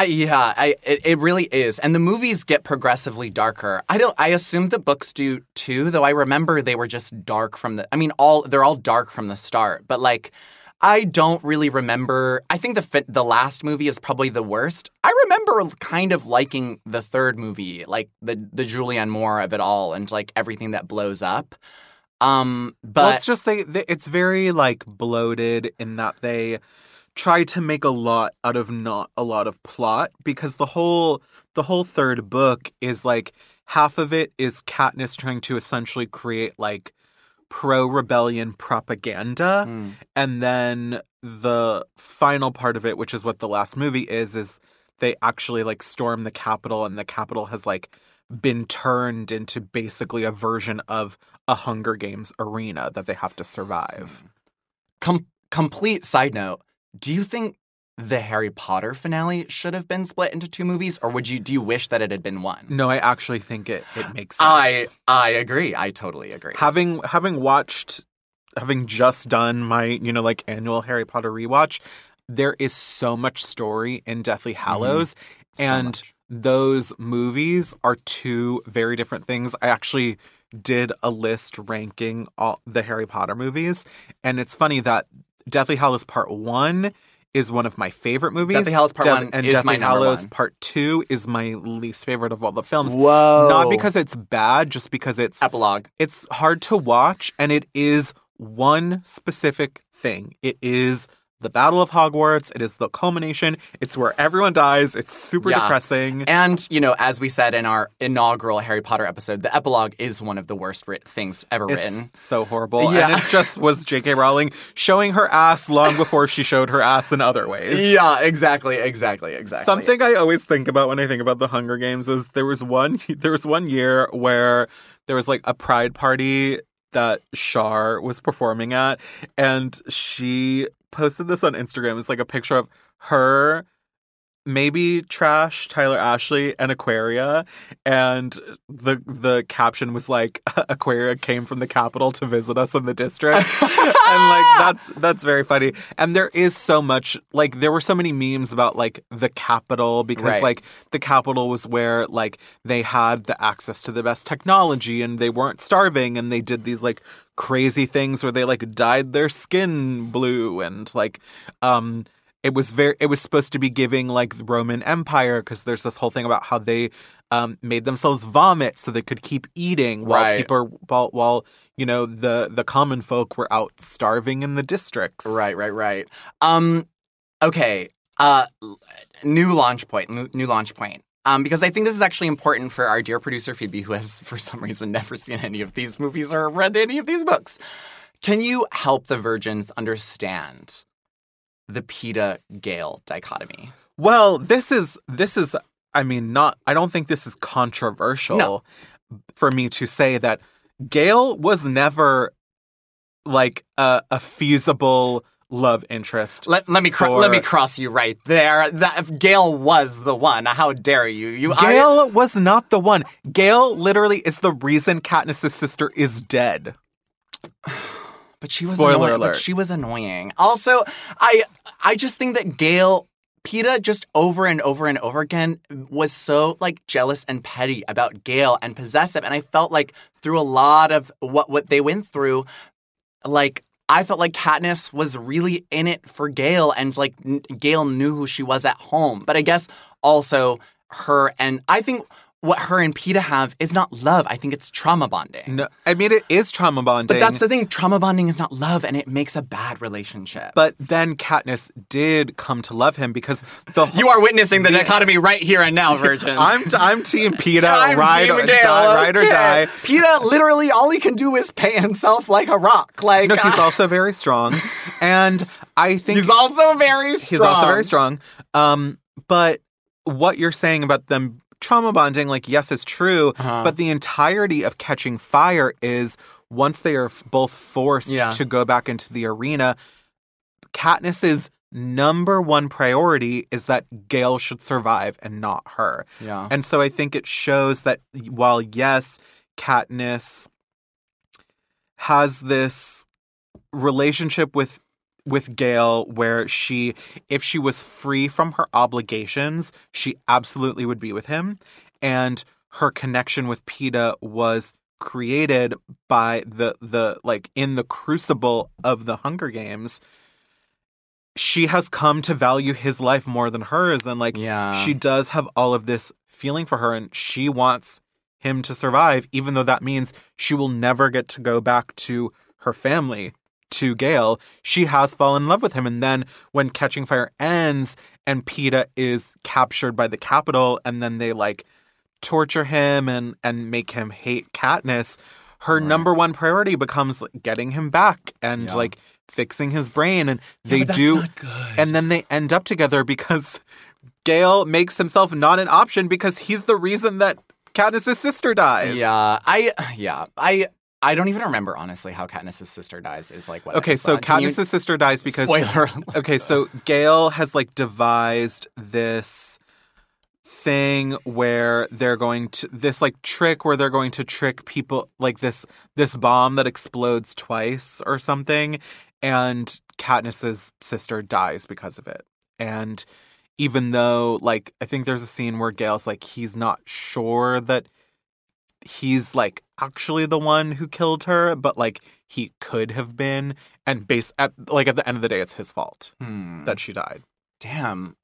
S5: It really is. And the movies get progressively darker. I assume the books do too, though I remember they were just dark from they're all dark from the start. But I don't really remember. I think the last movie is probably the worst. I remember kind of liking the third movie, the Julianne Moore of it all and everything that blows up. But
S6: it's just it's very bloated in that they try to make a lot out of not a lot of plot, because the whole third book is half of it is Katniss trying to essentially create pro-rebellion propaganda, and then the final part of it, which is what the last movie is they actually storm the Capitol, and the Capitol has been turned into basically a version of a Hunger Games arena that they have to survive.
S5: Complete side note. Do you think the Harry Potter finale should have been split into two movies, or do you wish that it had been one?
S6: No, I actually think it makes sense.
S5: I agree. I totally agree.
S6: Having just done my, annual Harry Potter rewatch, there is so much story in Deathly Hallows, and those movies are two very different things. I actually did a list ranking all the Harry Potter movies, and it's funny that Deathly Hallows Part 1 is one of my favorite movies.
S5: Deathly Hallows Part 1
S6: and
S5: is
S6: Deathly
S5: my
S6: Hallows
S5: one.
S6: Part 2 is my least favorite of all the films.
S5: Whoa.
S6: Not because it's bad, just because it's...
S5: Epilogue.
S6: It's hard to watch, and it is one specific thing. It is the Battle of Hogwarts. It is the culmination. It's where everyone dies. It's super depressing.
S5: And, you know, as we said in our inaugural Harry Potter episode, the epilogue is one of the worst things ever written.
S6: So horrible. Yeah. And it just was J.K. Rowling showing her ass long before she showed her ass in other ways.
S5: Yeah, exactly.
S6: Something I always think about when I think about the Hunger Games is there was one year where there was like a pride party that Char was performing at, and she posted this on Instagram. It's like a picture of her, maybe Trash, Tyler Ashley, and Aquaria, and the caption was like, Aquaria came from the Capitol to visit us in the district. And like that's very funny. And there is so much, like, there were so many memes about like the Capitol, because like the Capitol was where like they had the access to the best technology and they weren't starving, and they did these like crazy things where they like dyed their skin blue, and like it was supposed to be giving like the Roman Empire, because there's this whole thing about how they made themselves vomit so they could keep eating while you know the common folk were out starving in the districts.
S5: Right. Okay. New launch point. Because I think this is actually important for our dear producer Phoebe, who has for some reason never seen any of these movies or read any of these books. Can you help the virgins understand the Peeta-Gale dichotomy?
S6: Well, this is I mean, I don't think this is controversial for me to say that Gale was never like a feasible love interest.
S5: Let me cross you right there. Gale was the one. How dare you?
S6: Gale was not the one. Gale literally is the reason Katniss' sister is dead.
S5: But she was
S6: Spoiler alert.
S5: But she was annoying. Also, I just think that Peeta just over and over and over again was so like jealous and petty about Gale and possessive, and I felt like through a lot of what they went through, like I felt like Katniss was really in it for Gale, and like Gale knew who she was at home. But I guess also her, and I think what her and Peeta have is not love. I think it's trauma bonding.
S6: No, I mean, it is trauma bonding.
S5: But that's the thing. Trauma bonding is not love, and it makes a bad relationship.
S6: But then Katniss did come to love him because
S5: you are witnessing the dichotomy right here and now, virgins.
S6: I'm Team Peeta. Ride or die.
S5: Peeta, literally, all he can do is pay himself like a rock. Like,
S6: no, he's also very strong, and I think
S5: he's also very strong.
S6: But what you're saying about them trauma bonding, like, yes, it's true, but the entirety of Catching Fire is once they are both forced to go back into the arena, Katniss's number one priority is that Gale should survive and not her.
S5: Yeah.
S6: And so I think it shows that while, yes, Katniss has this relationship with Gale where if she was free from her obligations, she absolutely would be with him. And her connection with Peeta was created by the like in the crucible of the Hunger Games. She has come to value his life more than hers. And like, she does have all of this feeling for her, and she wants him to survive, even though that means she will never get to go back to her family. To Gale, she has fallen in love with him. And then when Catching Fire ends and Peeta is captured by the Capitol, and then they like torture him and make him hate Katniss, her number one priority becomes getting him back and like fixing his brain. And they do, and then they end up together because Gale makes himself not an option because he's the reason that Katniss' sister dies.
S5: I don't even remember, honestly, how Katniss' sister dies is like what.
S6: Okay, so Katniss' sister dies because...
S5: Spoiler.
S6: Okay, so Gale has like devised this thing where they're going to... This like trick where they're going to trick people, like this bomb that explodes twice or something, and Katniss' sister dies because of it. And even though, like, I think there's a scene where Gale's like, he's not sure that he's like actually the one who killed her, but like he could have been, and at the end of the day it's his fault that she died.
S5: Damn.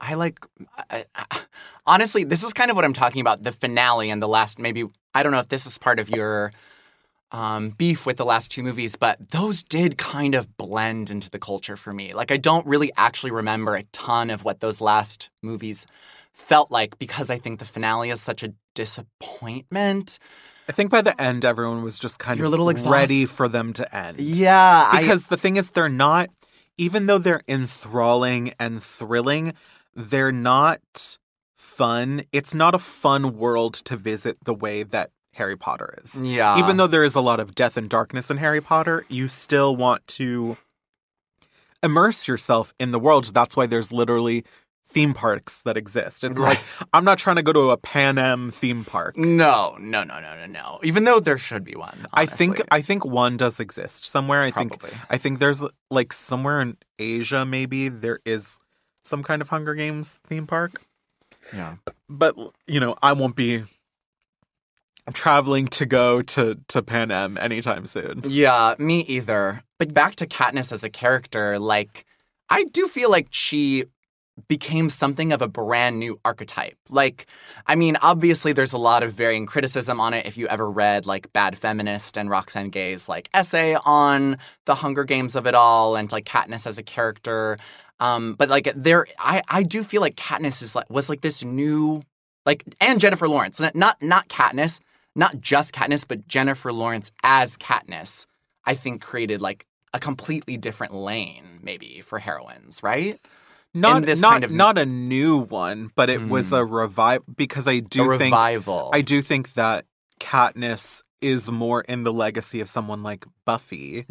S5: Honestly, this is kind of what I'm talking about, the finale and the last, maybe, I don't know if this is part of your beef with the last two movies, but those did kind of blend into the culture for me. Like, I don't really actually remember a ton of what those last movies felt like because I think the finale is such a disappointment.
S6: I think by the end, everyone was just kind
S5: You're
S6: of
S5: a little
S6: ready for them to end.
S5: Yeah.
S6: Because the thing is, they're not, even though they're enthralling and thrilling, they're not fun. It's not a fun world to visit the way that Harry Potter is.
S5: Yeah.
S6: Even though there is a lot of death and darkness in Harry Potter, you still want to immerse yourself in the world. That's why there's literally theme parks that exist. It's like, I'm not trying to go to a Pan Am theme park.
S5: No. Even though there should be one. Honestly.
S6: I think one does exist somewhere. I think there's like somewhere in Asia maybe there is some kind of Hunger Games theme park.
S5: Yeah.
S6: But I'm traveling to go to Pan Am anytime soon.
S5: Yeah, me either. But back to Katniss as a character, like, I do feel like she became something of a brand new archetype. Like, I mean, obviously there's a lot of varying criticism on it. If you ever read, like, Bad Feminist and Roxane Gay's, like, essay on the Hunger Games of it all and, like, Katniss as a character. But, like, I do feel like Katniss was this new, like, and Jennifer Lawrence. Not Katniss. Not just Katniss, but Jennifer Lawrence as Katniss, I think created like a completely different lane, maybe, for heroines, right?
S6: Not a new one, but it was a revival because I do think that Katniss is more in the legacy of someone like Buffy,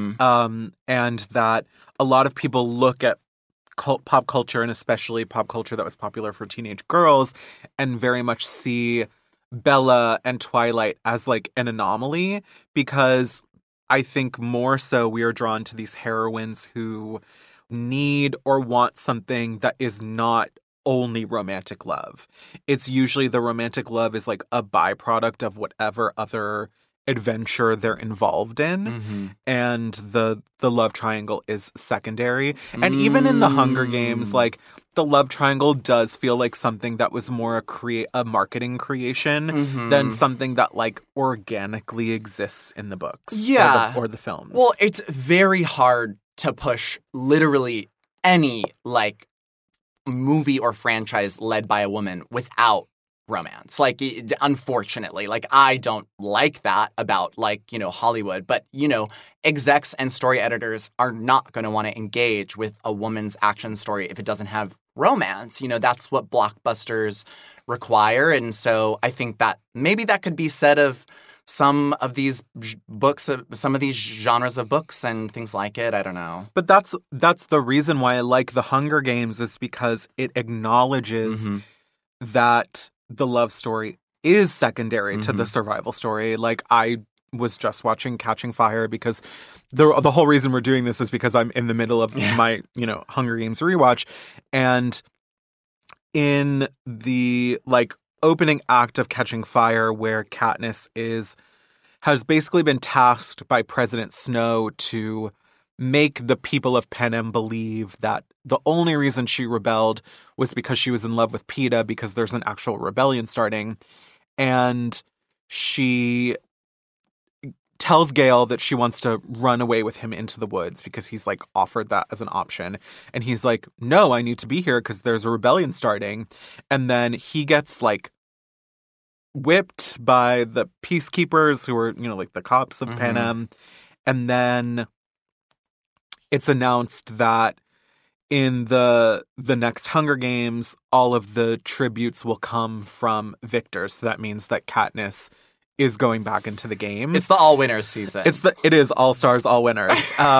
S6: and that a lot of people look at pop culture and especially pop culture that was popular for teenage girls and very much see Bella and Twilight as like an anomaly because I think more so we are drawn to these heroines who need or want something that is not only romantic love. It's usually the romantic love is like a byproduct of whatever other adventure they're involved in, and the love triangle is secondary. And even in the Hunger Games, like the love triangle does feel like something that was more a marketing creation than something that like organically exists in the books or the films.
S5: Well, it's very hard to push literally any like movie or franchise led by a woman without romance. Like, unfortunately, like, I don't like that about, like, you know, Hollywood, but, you know, execs and story editors are not going to want to engage with a woman's action story if it doesn't have romance. You know, that's what blockbusters require. And so I think that maybe that could be said of some of these books, some of these genres of books and things like it. I don't know.
S6: But that's the reason why I like The Hunger Games is because it acknowledges that the love story is secondary to the survival story. Like, I was just watching Catching Fire because the whole reason we're doing this is because I'm in the middle of my, you know, Hunger Games rewatch. And in the, like, opening act of Catching Fire where Katniss has basically been tasked by President Snow to make the people of Panem believe that the only reason she rebelled was because she was in love with Peeta because there's an actual rebellion starting. And she tells Gale that she wants to run away with him into the woods because he's like offered that as an option. And he's like, no, I need to be here because there's a rebellion starting. And then he gets like whipped by the peacekeepers who are, you know, like the cops of Panem. And then it's announced that in the next Hunger Games, all of the tributes will come from victors. So that means that Katniss is going back into the game.
S5: It's the all winners season.
S6: It is all stars, all winners.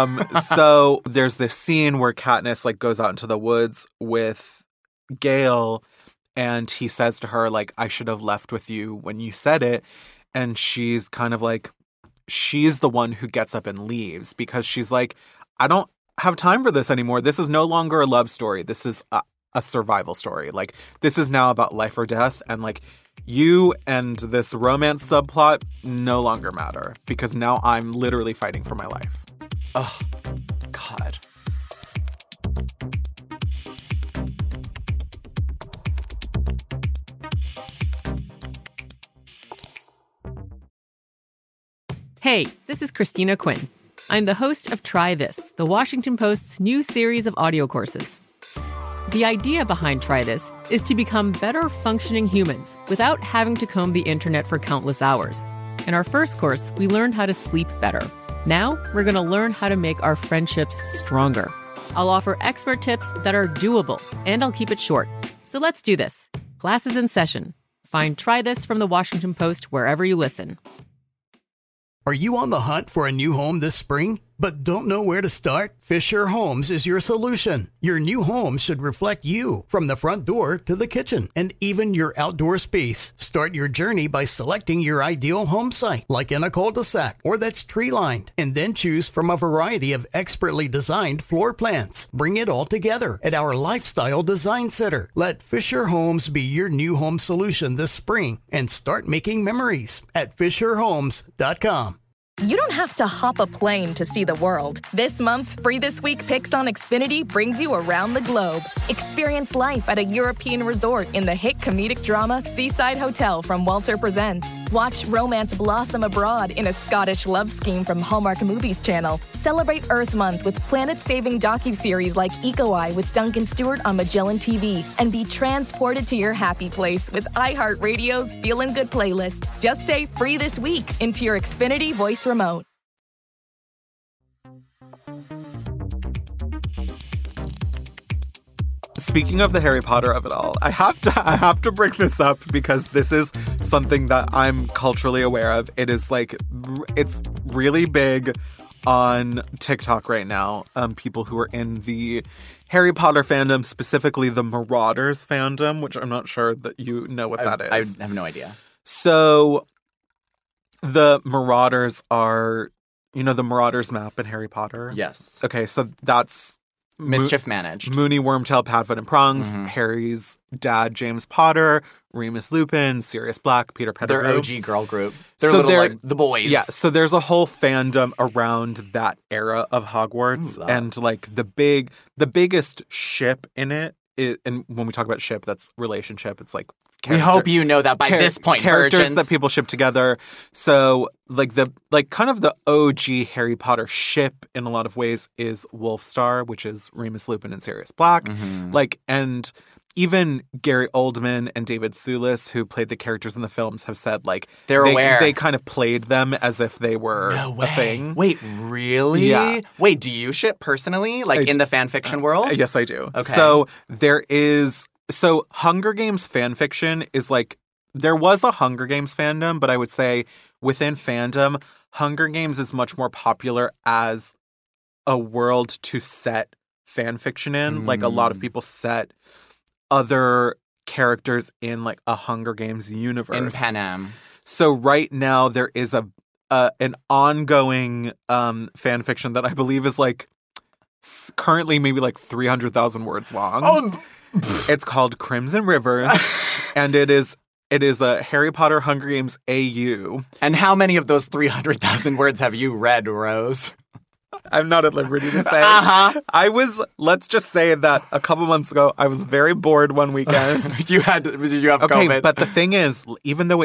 S6: So there's this scene where Katniss like goes out into the woods with Gale, and he says to her like, "I should have left with you when you said it," and she's kind of like, she's the one who gets up and leaves because she's like, I don't have time for this anymore. This is no longer a love story. This is a survival story. Like, this is now about life or death. And like, you and this romance subplot no longer matter because now I'm literally fighting for my life.
S5: Oh, God.
S10: Hey, this is Christina Quinn. I'm the host of Try This, the Washington Post's new series of audio courses. The idea behind Try This is to become better functioning humans without having to comb the internet for countless hours. In our first course, we learned how to sleep better. Now, we're going to learn how to make our friendships stronger. I'll offer expert tips that are doable, and I'll keep it short. So let's do this. Class is in session. Find Try This from the Washington Post wherever you listen.
S8: Are you on the hunt for a new home this spring, but don't know where to start? Fisher Homes is your solution. Your new home should reflect you, from the front door to the kitchen, and even your outdoor space. Start your journey by selecting your ideal home site, like in a cul-de-sac or that's tree-lined, and then choose from a variety of expertly designed floor plans. Bring it all together at our Lifestyle Design Center. Let Fisher Homes be your new home solution this spring and start making memories at FisherHomes.com.
S9: You don't have to hop a plane to see the world. This month's Free This Week Picks on Xfinity brings you around the globe. Experience life at a European resort in the hit comedic drama Seaside Hotel from Walter Presents. Watch romance blossom abroad in a Scottish love scheme from Hallmark Movies Channel. Celebrate Earth Month with planet-saving docuseries like Eco Eye with Duncan Stewart on Magellan TV. And be transported to your happy place with iHeartRadio's Feelin' Good playlist. Just say Free This Week into your Xfinity voice remote.
S6: Speaking of the Harry Potter of it all, I have to bring this up because this is something that I'm culturally aware of. It is like, it's really big on TikTok right now. People who are in the Harry Potter fandom, specifically the Marauders fandom, which I'm not sure that you know what that is.
S5: I have no idea.
S6: So the Marauders are, you know, the Marauders map in Harry Potter?
S5: Yes.
S6: Okay, so that's
S5: Mischief Managed.
S6: Moony, Wormtail, Padfoot, and Prongs, Harry's dad, James Potter, Remus Lupin, Sirius Black, Peter Pettigrew.
S5: Their OG girl group. They're like the boys.
S6: Yeah, so there's a whole fandom around that era of Hogwarts.
S5: Ooh,
S6: and like the biggest ship in it, and when we talk about ship, that's relationship. It's like
S5: we hope you know that by this point,
S6: characters
S5: virgins.
S6: that people ship together. So like kind of the OG Harry Potter ship in a lot of ways is Wolfstar, which is Remus Lupin and Sirius Black. Like, and even Gary Oldman and David Thewlis, who played the characters in the films, have said like
S5: they're aware.
S6: They kind of played them as if they were a thing.
S5: Wait, really?
S6: Yeah.
S5: Wait, do you ship personally, like in the fan fiction world?
S6: Yes, I do.
S5: Okay.
S6: So there is. So Hunger Games fan fiction is like, there was a Hunger Games fandom, but I would say within fandom, Hunger Games is much more popular as a world to set fan fiction in. Like a lot of people set other characters in like a Hunger Games universe.
S5: In Panem.
S6: So right now there is an ongoing fan fiction that I believe is like currently maybe like 300,000 words long.
S5: Oh,
S6: it's called Crimson River, and it is a Harry Potter Hunger Games AU.
S5: And how many of those 300,000 words have you read, Rose?
S6: I'm not at liberty to say. Let's just say that a couple months ago, I was very bored one weekend.
S5: Did you have COVID?
S6: Okay, but the thing is, even though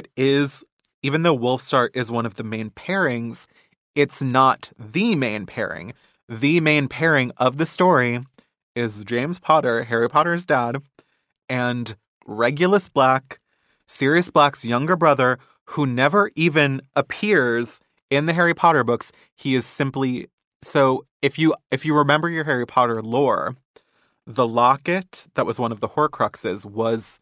S6: Wolfstar is one of the main pairings, it's not the main pairing. The main pairing of the story is James Potter, Harry Potter's dad, and Regulus Black, Sirius Black's younger brother, who never even appears in the Harry Potter books. He is simply... So if you remember your Harry Potter lore, the locket that was one of the Horcruxes was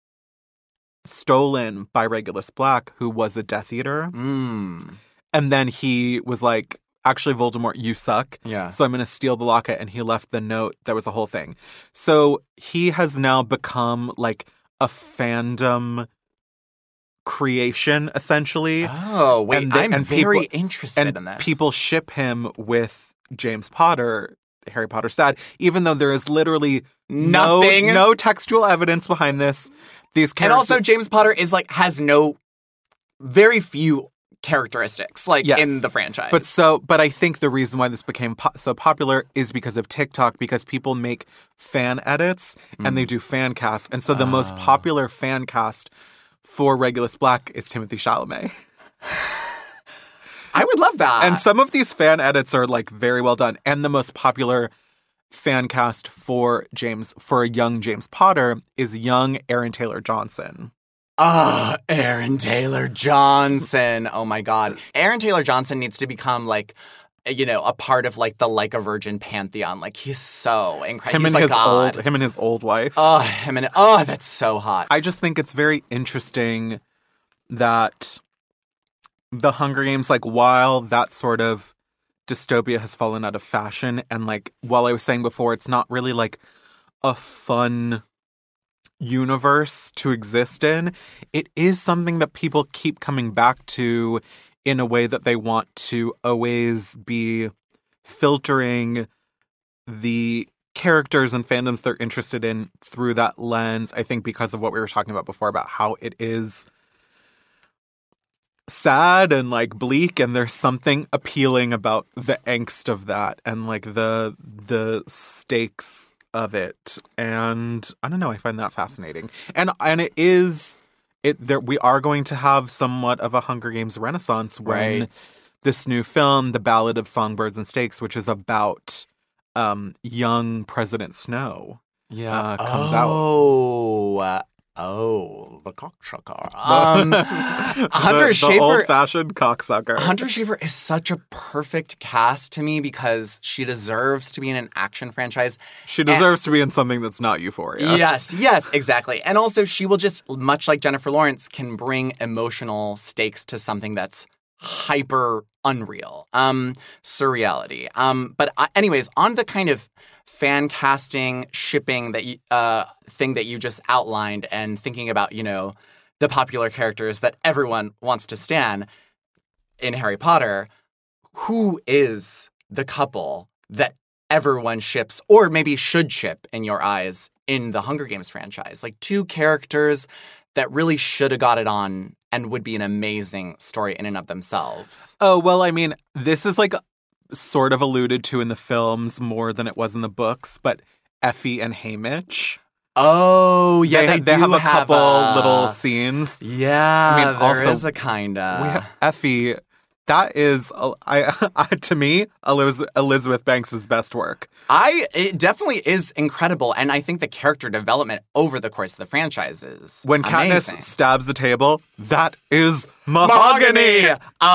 S6: stolen by Regulus Black, who was a Death Eater. And then he was like, actually, Voldemort, you suck.
S5: Yeah.
S6: So I'm going to steal the locket. And he left the note. That was a whole thing. So he has now become like a fandom creation, essentially.
S5: Oh, wait. I'm very interested in this.
S6: People ship him with James Potter, Harry Potter's dad, even though there is literally no textual evidence behind this. These characters,
S5: and also James Potter is like has very few characteristics in the franchise.
S6: But I think the reason why this became so popular is because of TikTok, because people make fan edits and they do fan casts. And so the most popular fan cast for Regulus Black is Timothée Chalamet.
S5: I would love that.
S6: And some of these fan edits are like very well done. And the most popular fan cast for a young James Potter is young Aaron Taylor Johnson.
S5: Aaron Taylor Johnson. Oh my God. Aaron Taylor Johnson needs to become like, you know, a part of like the Like a Virgin pantheon. Like he's so incredible.
S6: Him and his old wife.
S5: That's so hot.
S6: I just think it's very interesting that the Hunger Games, like while that sort of dystopia has fallen out of fashion, and like while I was saying before, it's not really like a fun universe to exist in, it is something that people keep coming back to in a way that they want to always be filtering the characters and fandoms they're interested in through that lens. I think because of what we were talking about before about how it is sad and like bleak, and there's something appealing about the angst of that and like the stakes of it. And I don't know, I find that fascinating. And we are going to have somewhat of a Hunger Games renaissance when this new film, The Ballad of Songbirds and Snakes, which is about young President Snow, comes out. The cocksucker. Hunter Schafer. The old-fashioned cocksucker.
S5: Hunter Schafer is such a perfect cast to me because she deserves to be in an action franchise.
S6: She deserves to be in something that's not Euphoria.
S5: Yes, exactly. And also she will just, much like Jennifer Lawrence, can bring emotional stakes to something that's hyper unreal. Surreality. But anyways, on the kind of fan casting, shipping that thing that you just outlined, and thinking about, you know, the popular characters that everyone wants to stan in Harry Potter, who is the couple that everyone ships, or maybe should ship in your eyes, in the Hunger Games franchise? Like two characters that really should have got it on and would be an amazing story in and of themselves.
S6: Oh, well, I mean, this is like sort of alluded to in the films more than it was in the books, but Effie and Haymitch.
S5: Oh, yeah,
S6: they have a couple little scenes.
S5: Yeah, I mean, there is a kind of...
S6: Effie, that is, to me, Elizabeth Banks' best work.
S5: It definitely is incredible, and I think the character development over the course of the franchise is
S6: when
S5: amazing.
S6: Katniss stabs the table, that is mahogany!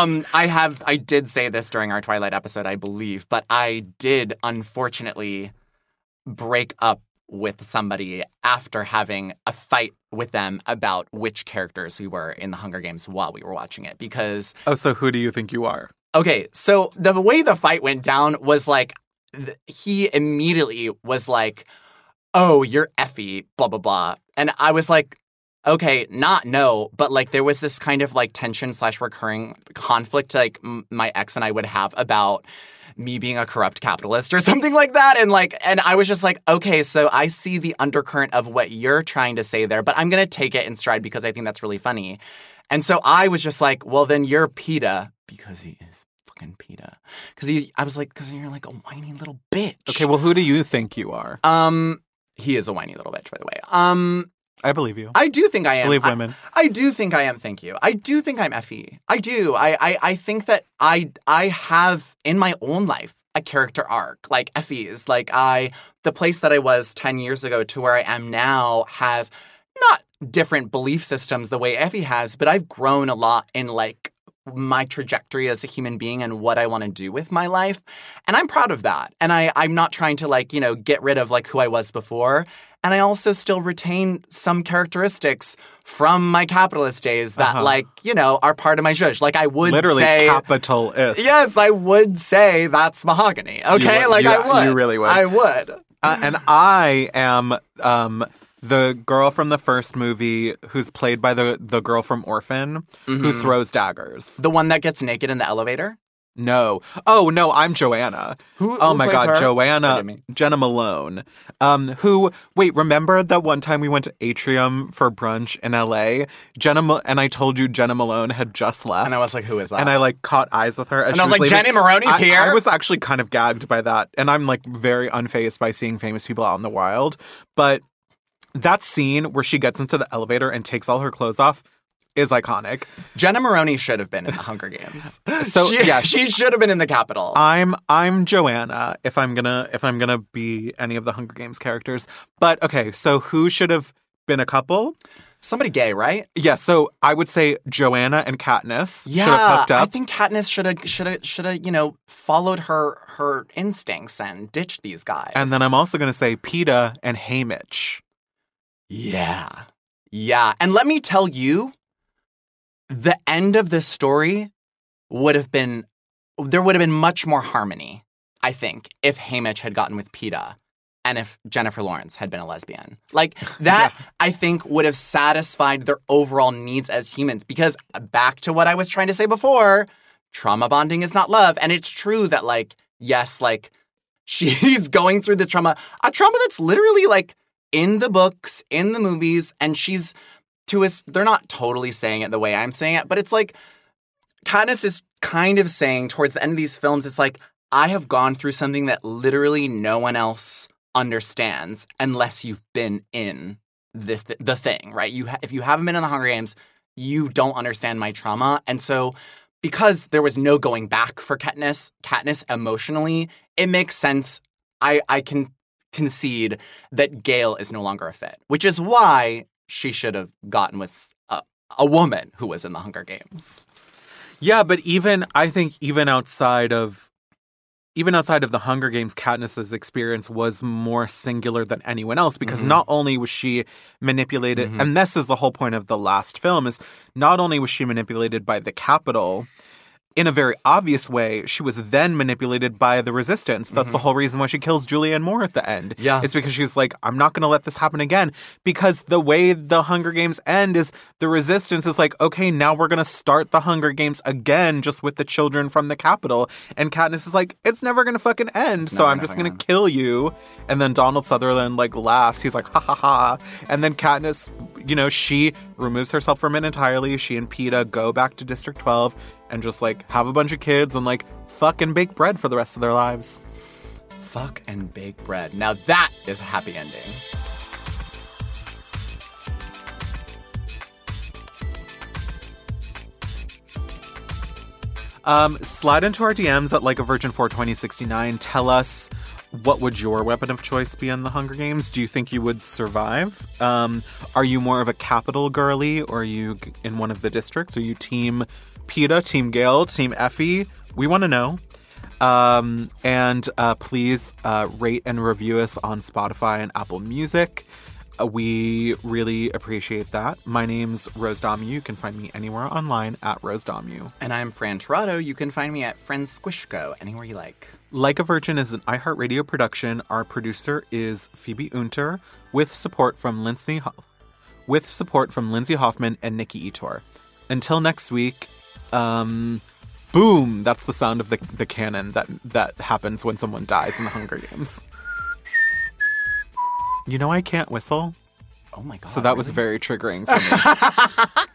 S5: I did say this during our Twilight episode, I believe, but I did, unfortunately, break up with somebody after having a fight with them about which characters we were in the Hunger Games while we were watching it, because...
S6: Oh, so who do you think you are?
S5: Okay, so the way the fight went down was like, he immediately was like, oh, you're Effie, blah, blah, blah. And I was like, okay, no, but like there was this kind of like tension / recurring conflict like my ex and I would have about me being a corrupt capitalist or something like that. And I was just like, okay, so I see the undercurrent of what you're trying to say there, but I'm going to take it in stride because I think that's really funny. And so I was just like, well, then you're PETA, because he is fucking PETA. I was like, because you're like a whiny little bitch.
S6: Okay, well, who do you think you are?
S5: He is a whiny little bitch, by the way.
S6: I believe you.
S5: I do think I am.
S6: Believe women.
S5: I do think I am. Thank you. I do think I'm Effie. I do. I think that I have in my own life a character arc. Like Effie is like the place that I was 10 years ago to where I am now has not different belief systems the way Effie has, but I've grown a lot in like my trajectory as a human being and what I want to do with my life. And I'm proud of that. And I'm not trying to like, you know, get rid of like who I was before. And I also still retain some characteristics from my capitalist days that like, you know, are part of my zhuzh. Like I would
S6: literally
S5: say...
S6: capitalist.
S5: Yes, I would say that's mahogany. Okay? I would.
S6: You really would.
S5: I would.
S6: And I am... the girl from the first movie who's played by the girl from Orphan who throws daggers.
S5: The one that gets naked in the elevator?
S6: No. Oh, no, I'm Joanna.
S5: Who
S6: my
S5: plays
S6: God,
S5: her?
S6: Joanna. Jenna Malone. Remember that one time we went to Atrium for brunch in LA? And I told you Jenna Malone had just left.
S5: And I was like, who is that?
S6: And I like caught eyes with her.
S5: And I was like, Jenny Maroney's here?
S6: I was actually kind of gagged by that. And I'm like very unfazed by seeing famous people out in the wild. But that scene where she gets into the elevator and takes all her clothes off, is iconic.
S5: Jenna Maroney should have been in the Hunger Games.
S6: So
S5: she should have been in the Capitol.
S6: I'm Joanna if I'm gonna be any of the Hunger Games characters. But okay, so who should have been a couple?
S5: Somebody gay, right?
S6: Yeah, so I would say Joanna and Katniss should have hooked up.
S5: I think Katniss should have, followed her instincts and ditched these guys.
S6: And then I'm also going to say Peeta and Haymitch.
S5: Yeah. Yeah. And let me tell you, the end of this story would have been much more harmony, I think, if Haymitch had gotten with Peeta. And if Jennifer Lawrence had been a lesbian. Like, that, I think, would have satisfied their overall needs as humans. Because back to what I was trying to say before, trauma bonding is not love. And it's true that, yes, she's going through this trauma. A trauma that's literally, in the books, in the movies. And she's, they're not totally saying it the way I'm saying it. But it's Katniss is kind of saying towards the end of these films, it's I have gone through something that literally no one else understands unless you've been in the thing, right? If you haven't been in the Hunger Games, you don't understand my trauma. And so because there was no going back for Katniss emotionally, it makes sense. I can concede that Gale is no longer a fit, which is why she should have gotten with a woman who was in the Hunger Games.
S6: Yeah, but I think even outside of the Hunger Games, Katniss's experience was more singular than anyone else because not only was she manipulated, and this is the whole point of the last film, is not only was she manipulated by the Capitol in a very obvious way, she was then manipulated by the Resistance. That's the whole reason why she kills Julianne Moore at the end.
S5: Yeah.
S6: It's because she's I'm not going to let this happen again. Because the way the Hunger Games end is the Resistance is okay, now we're going to start the Hunger Games again just with the children from the Capitol. And Katniss is it's never going to fucking end, so I'm just going to kill you. And then Donald Sutherland laughs. He's ha ha ha. And then Katniss, she removes herself from it entirely. She and Peeta go back to District 12 and just have a bunch of kids and fuck and bake bread for the rest of their lives.
S5: Fuck and bake bread. Now that is a happy ending.
S6: Slide into our DMs at LikeAVirgin42069. Tell us, what would your weapon of choice be in the Hunger Games? Do you think you would survive? Are you more of a Capitol girly, or are you in one of the districts? Are you Team Peeta, Team Gale, Team Effie? We want to know. And please rate and review us on Spotify and Apple Music. We really appreciate that. My name's Rose Domu. You can find me anywhere online at Rose Domu.
S5: And I'm Fran Tirado. You can find me at Friends Squishco, anywhere you like.
S6: Like a Virgin is an iHeartRadio production. Our producer is Phoebe Unter, with support from Lindsay Hoffman and Nikki Etor. Until next week, boom! That's the sound of the cannon that happens when someone dies in the Hunger Games. I can't whistle.
S5: Oh my God.
S6: So that was very triggering for me.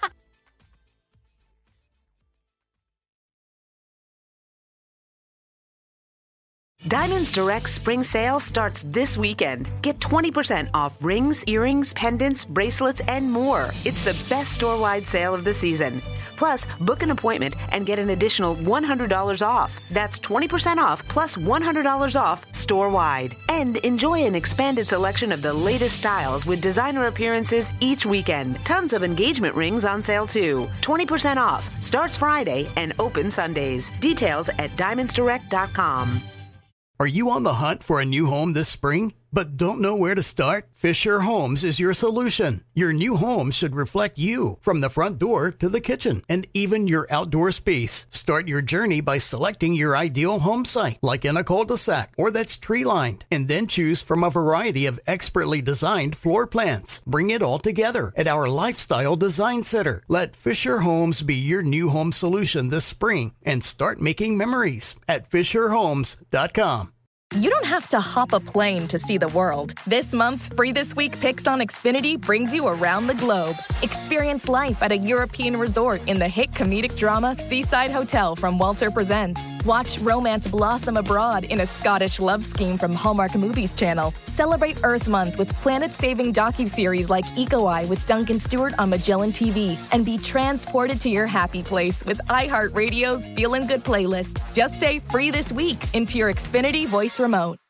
S11: Diamonds Direct spring sale starts this weekend. Get 20% off rings, earrings, pendants, bracelets, and more. It's the best store-wide sale of the season. Plus, book an appointment and get an additional $100 off. That's 20% off plus $100 off store-wide. And enjoy an expanded selection of the latest styles with designer appearances each weekend. Tons of engagement rings on sale too. 20% off. Starts Friday and open Sundays. Details at diamondsdirect.com.
S8: Are you on the hunt for a new home this spring, but don't know where to start? Fisher Homes is your solution. Your new home should reflect you, from the front door to the kitchen, and even your outdoor space. Start your journey by selecting your ideal home site, like in a cul-de-sac or that's tree-lined, and then choose from a variety of expertly designed floor plans. Bring it all together at our Lifestyle Design Center. Let Fisher Homes be your new home solution this spring and start making memories at FisherHomes.com.
S9: You don't have to hop a plane to see the world. This month's Free This Week Picks on Xfinity brings you around the globe. Experience life at a European resort in the hit comedic drama Seaside Hotel from Walter Presents. Watch romance blossom abroad in a Scottish love scheme from Hallmark Movies Channel. Celebrate Earth Month with planet-saving docuseries like Eco Eye with Duncan Stewart on Magellan TV. And be transported to your happy place with iHeartRadio's Feelin' Good playlist. Just say Free This Week into your Xfinity voice remote.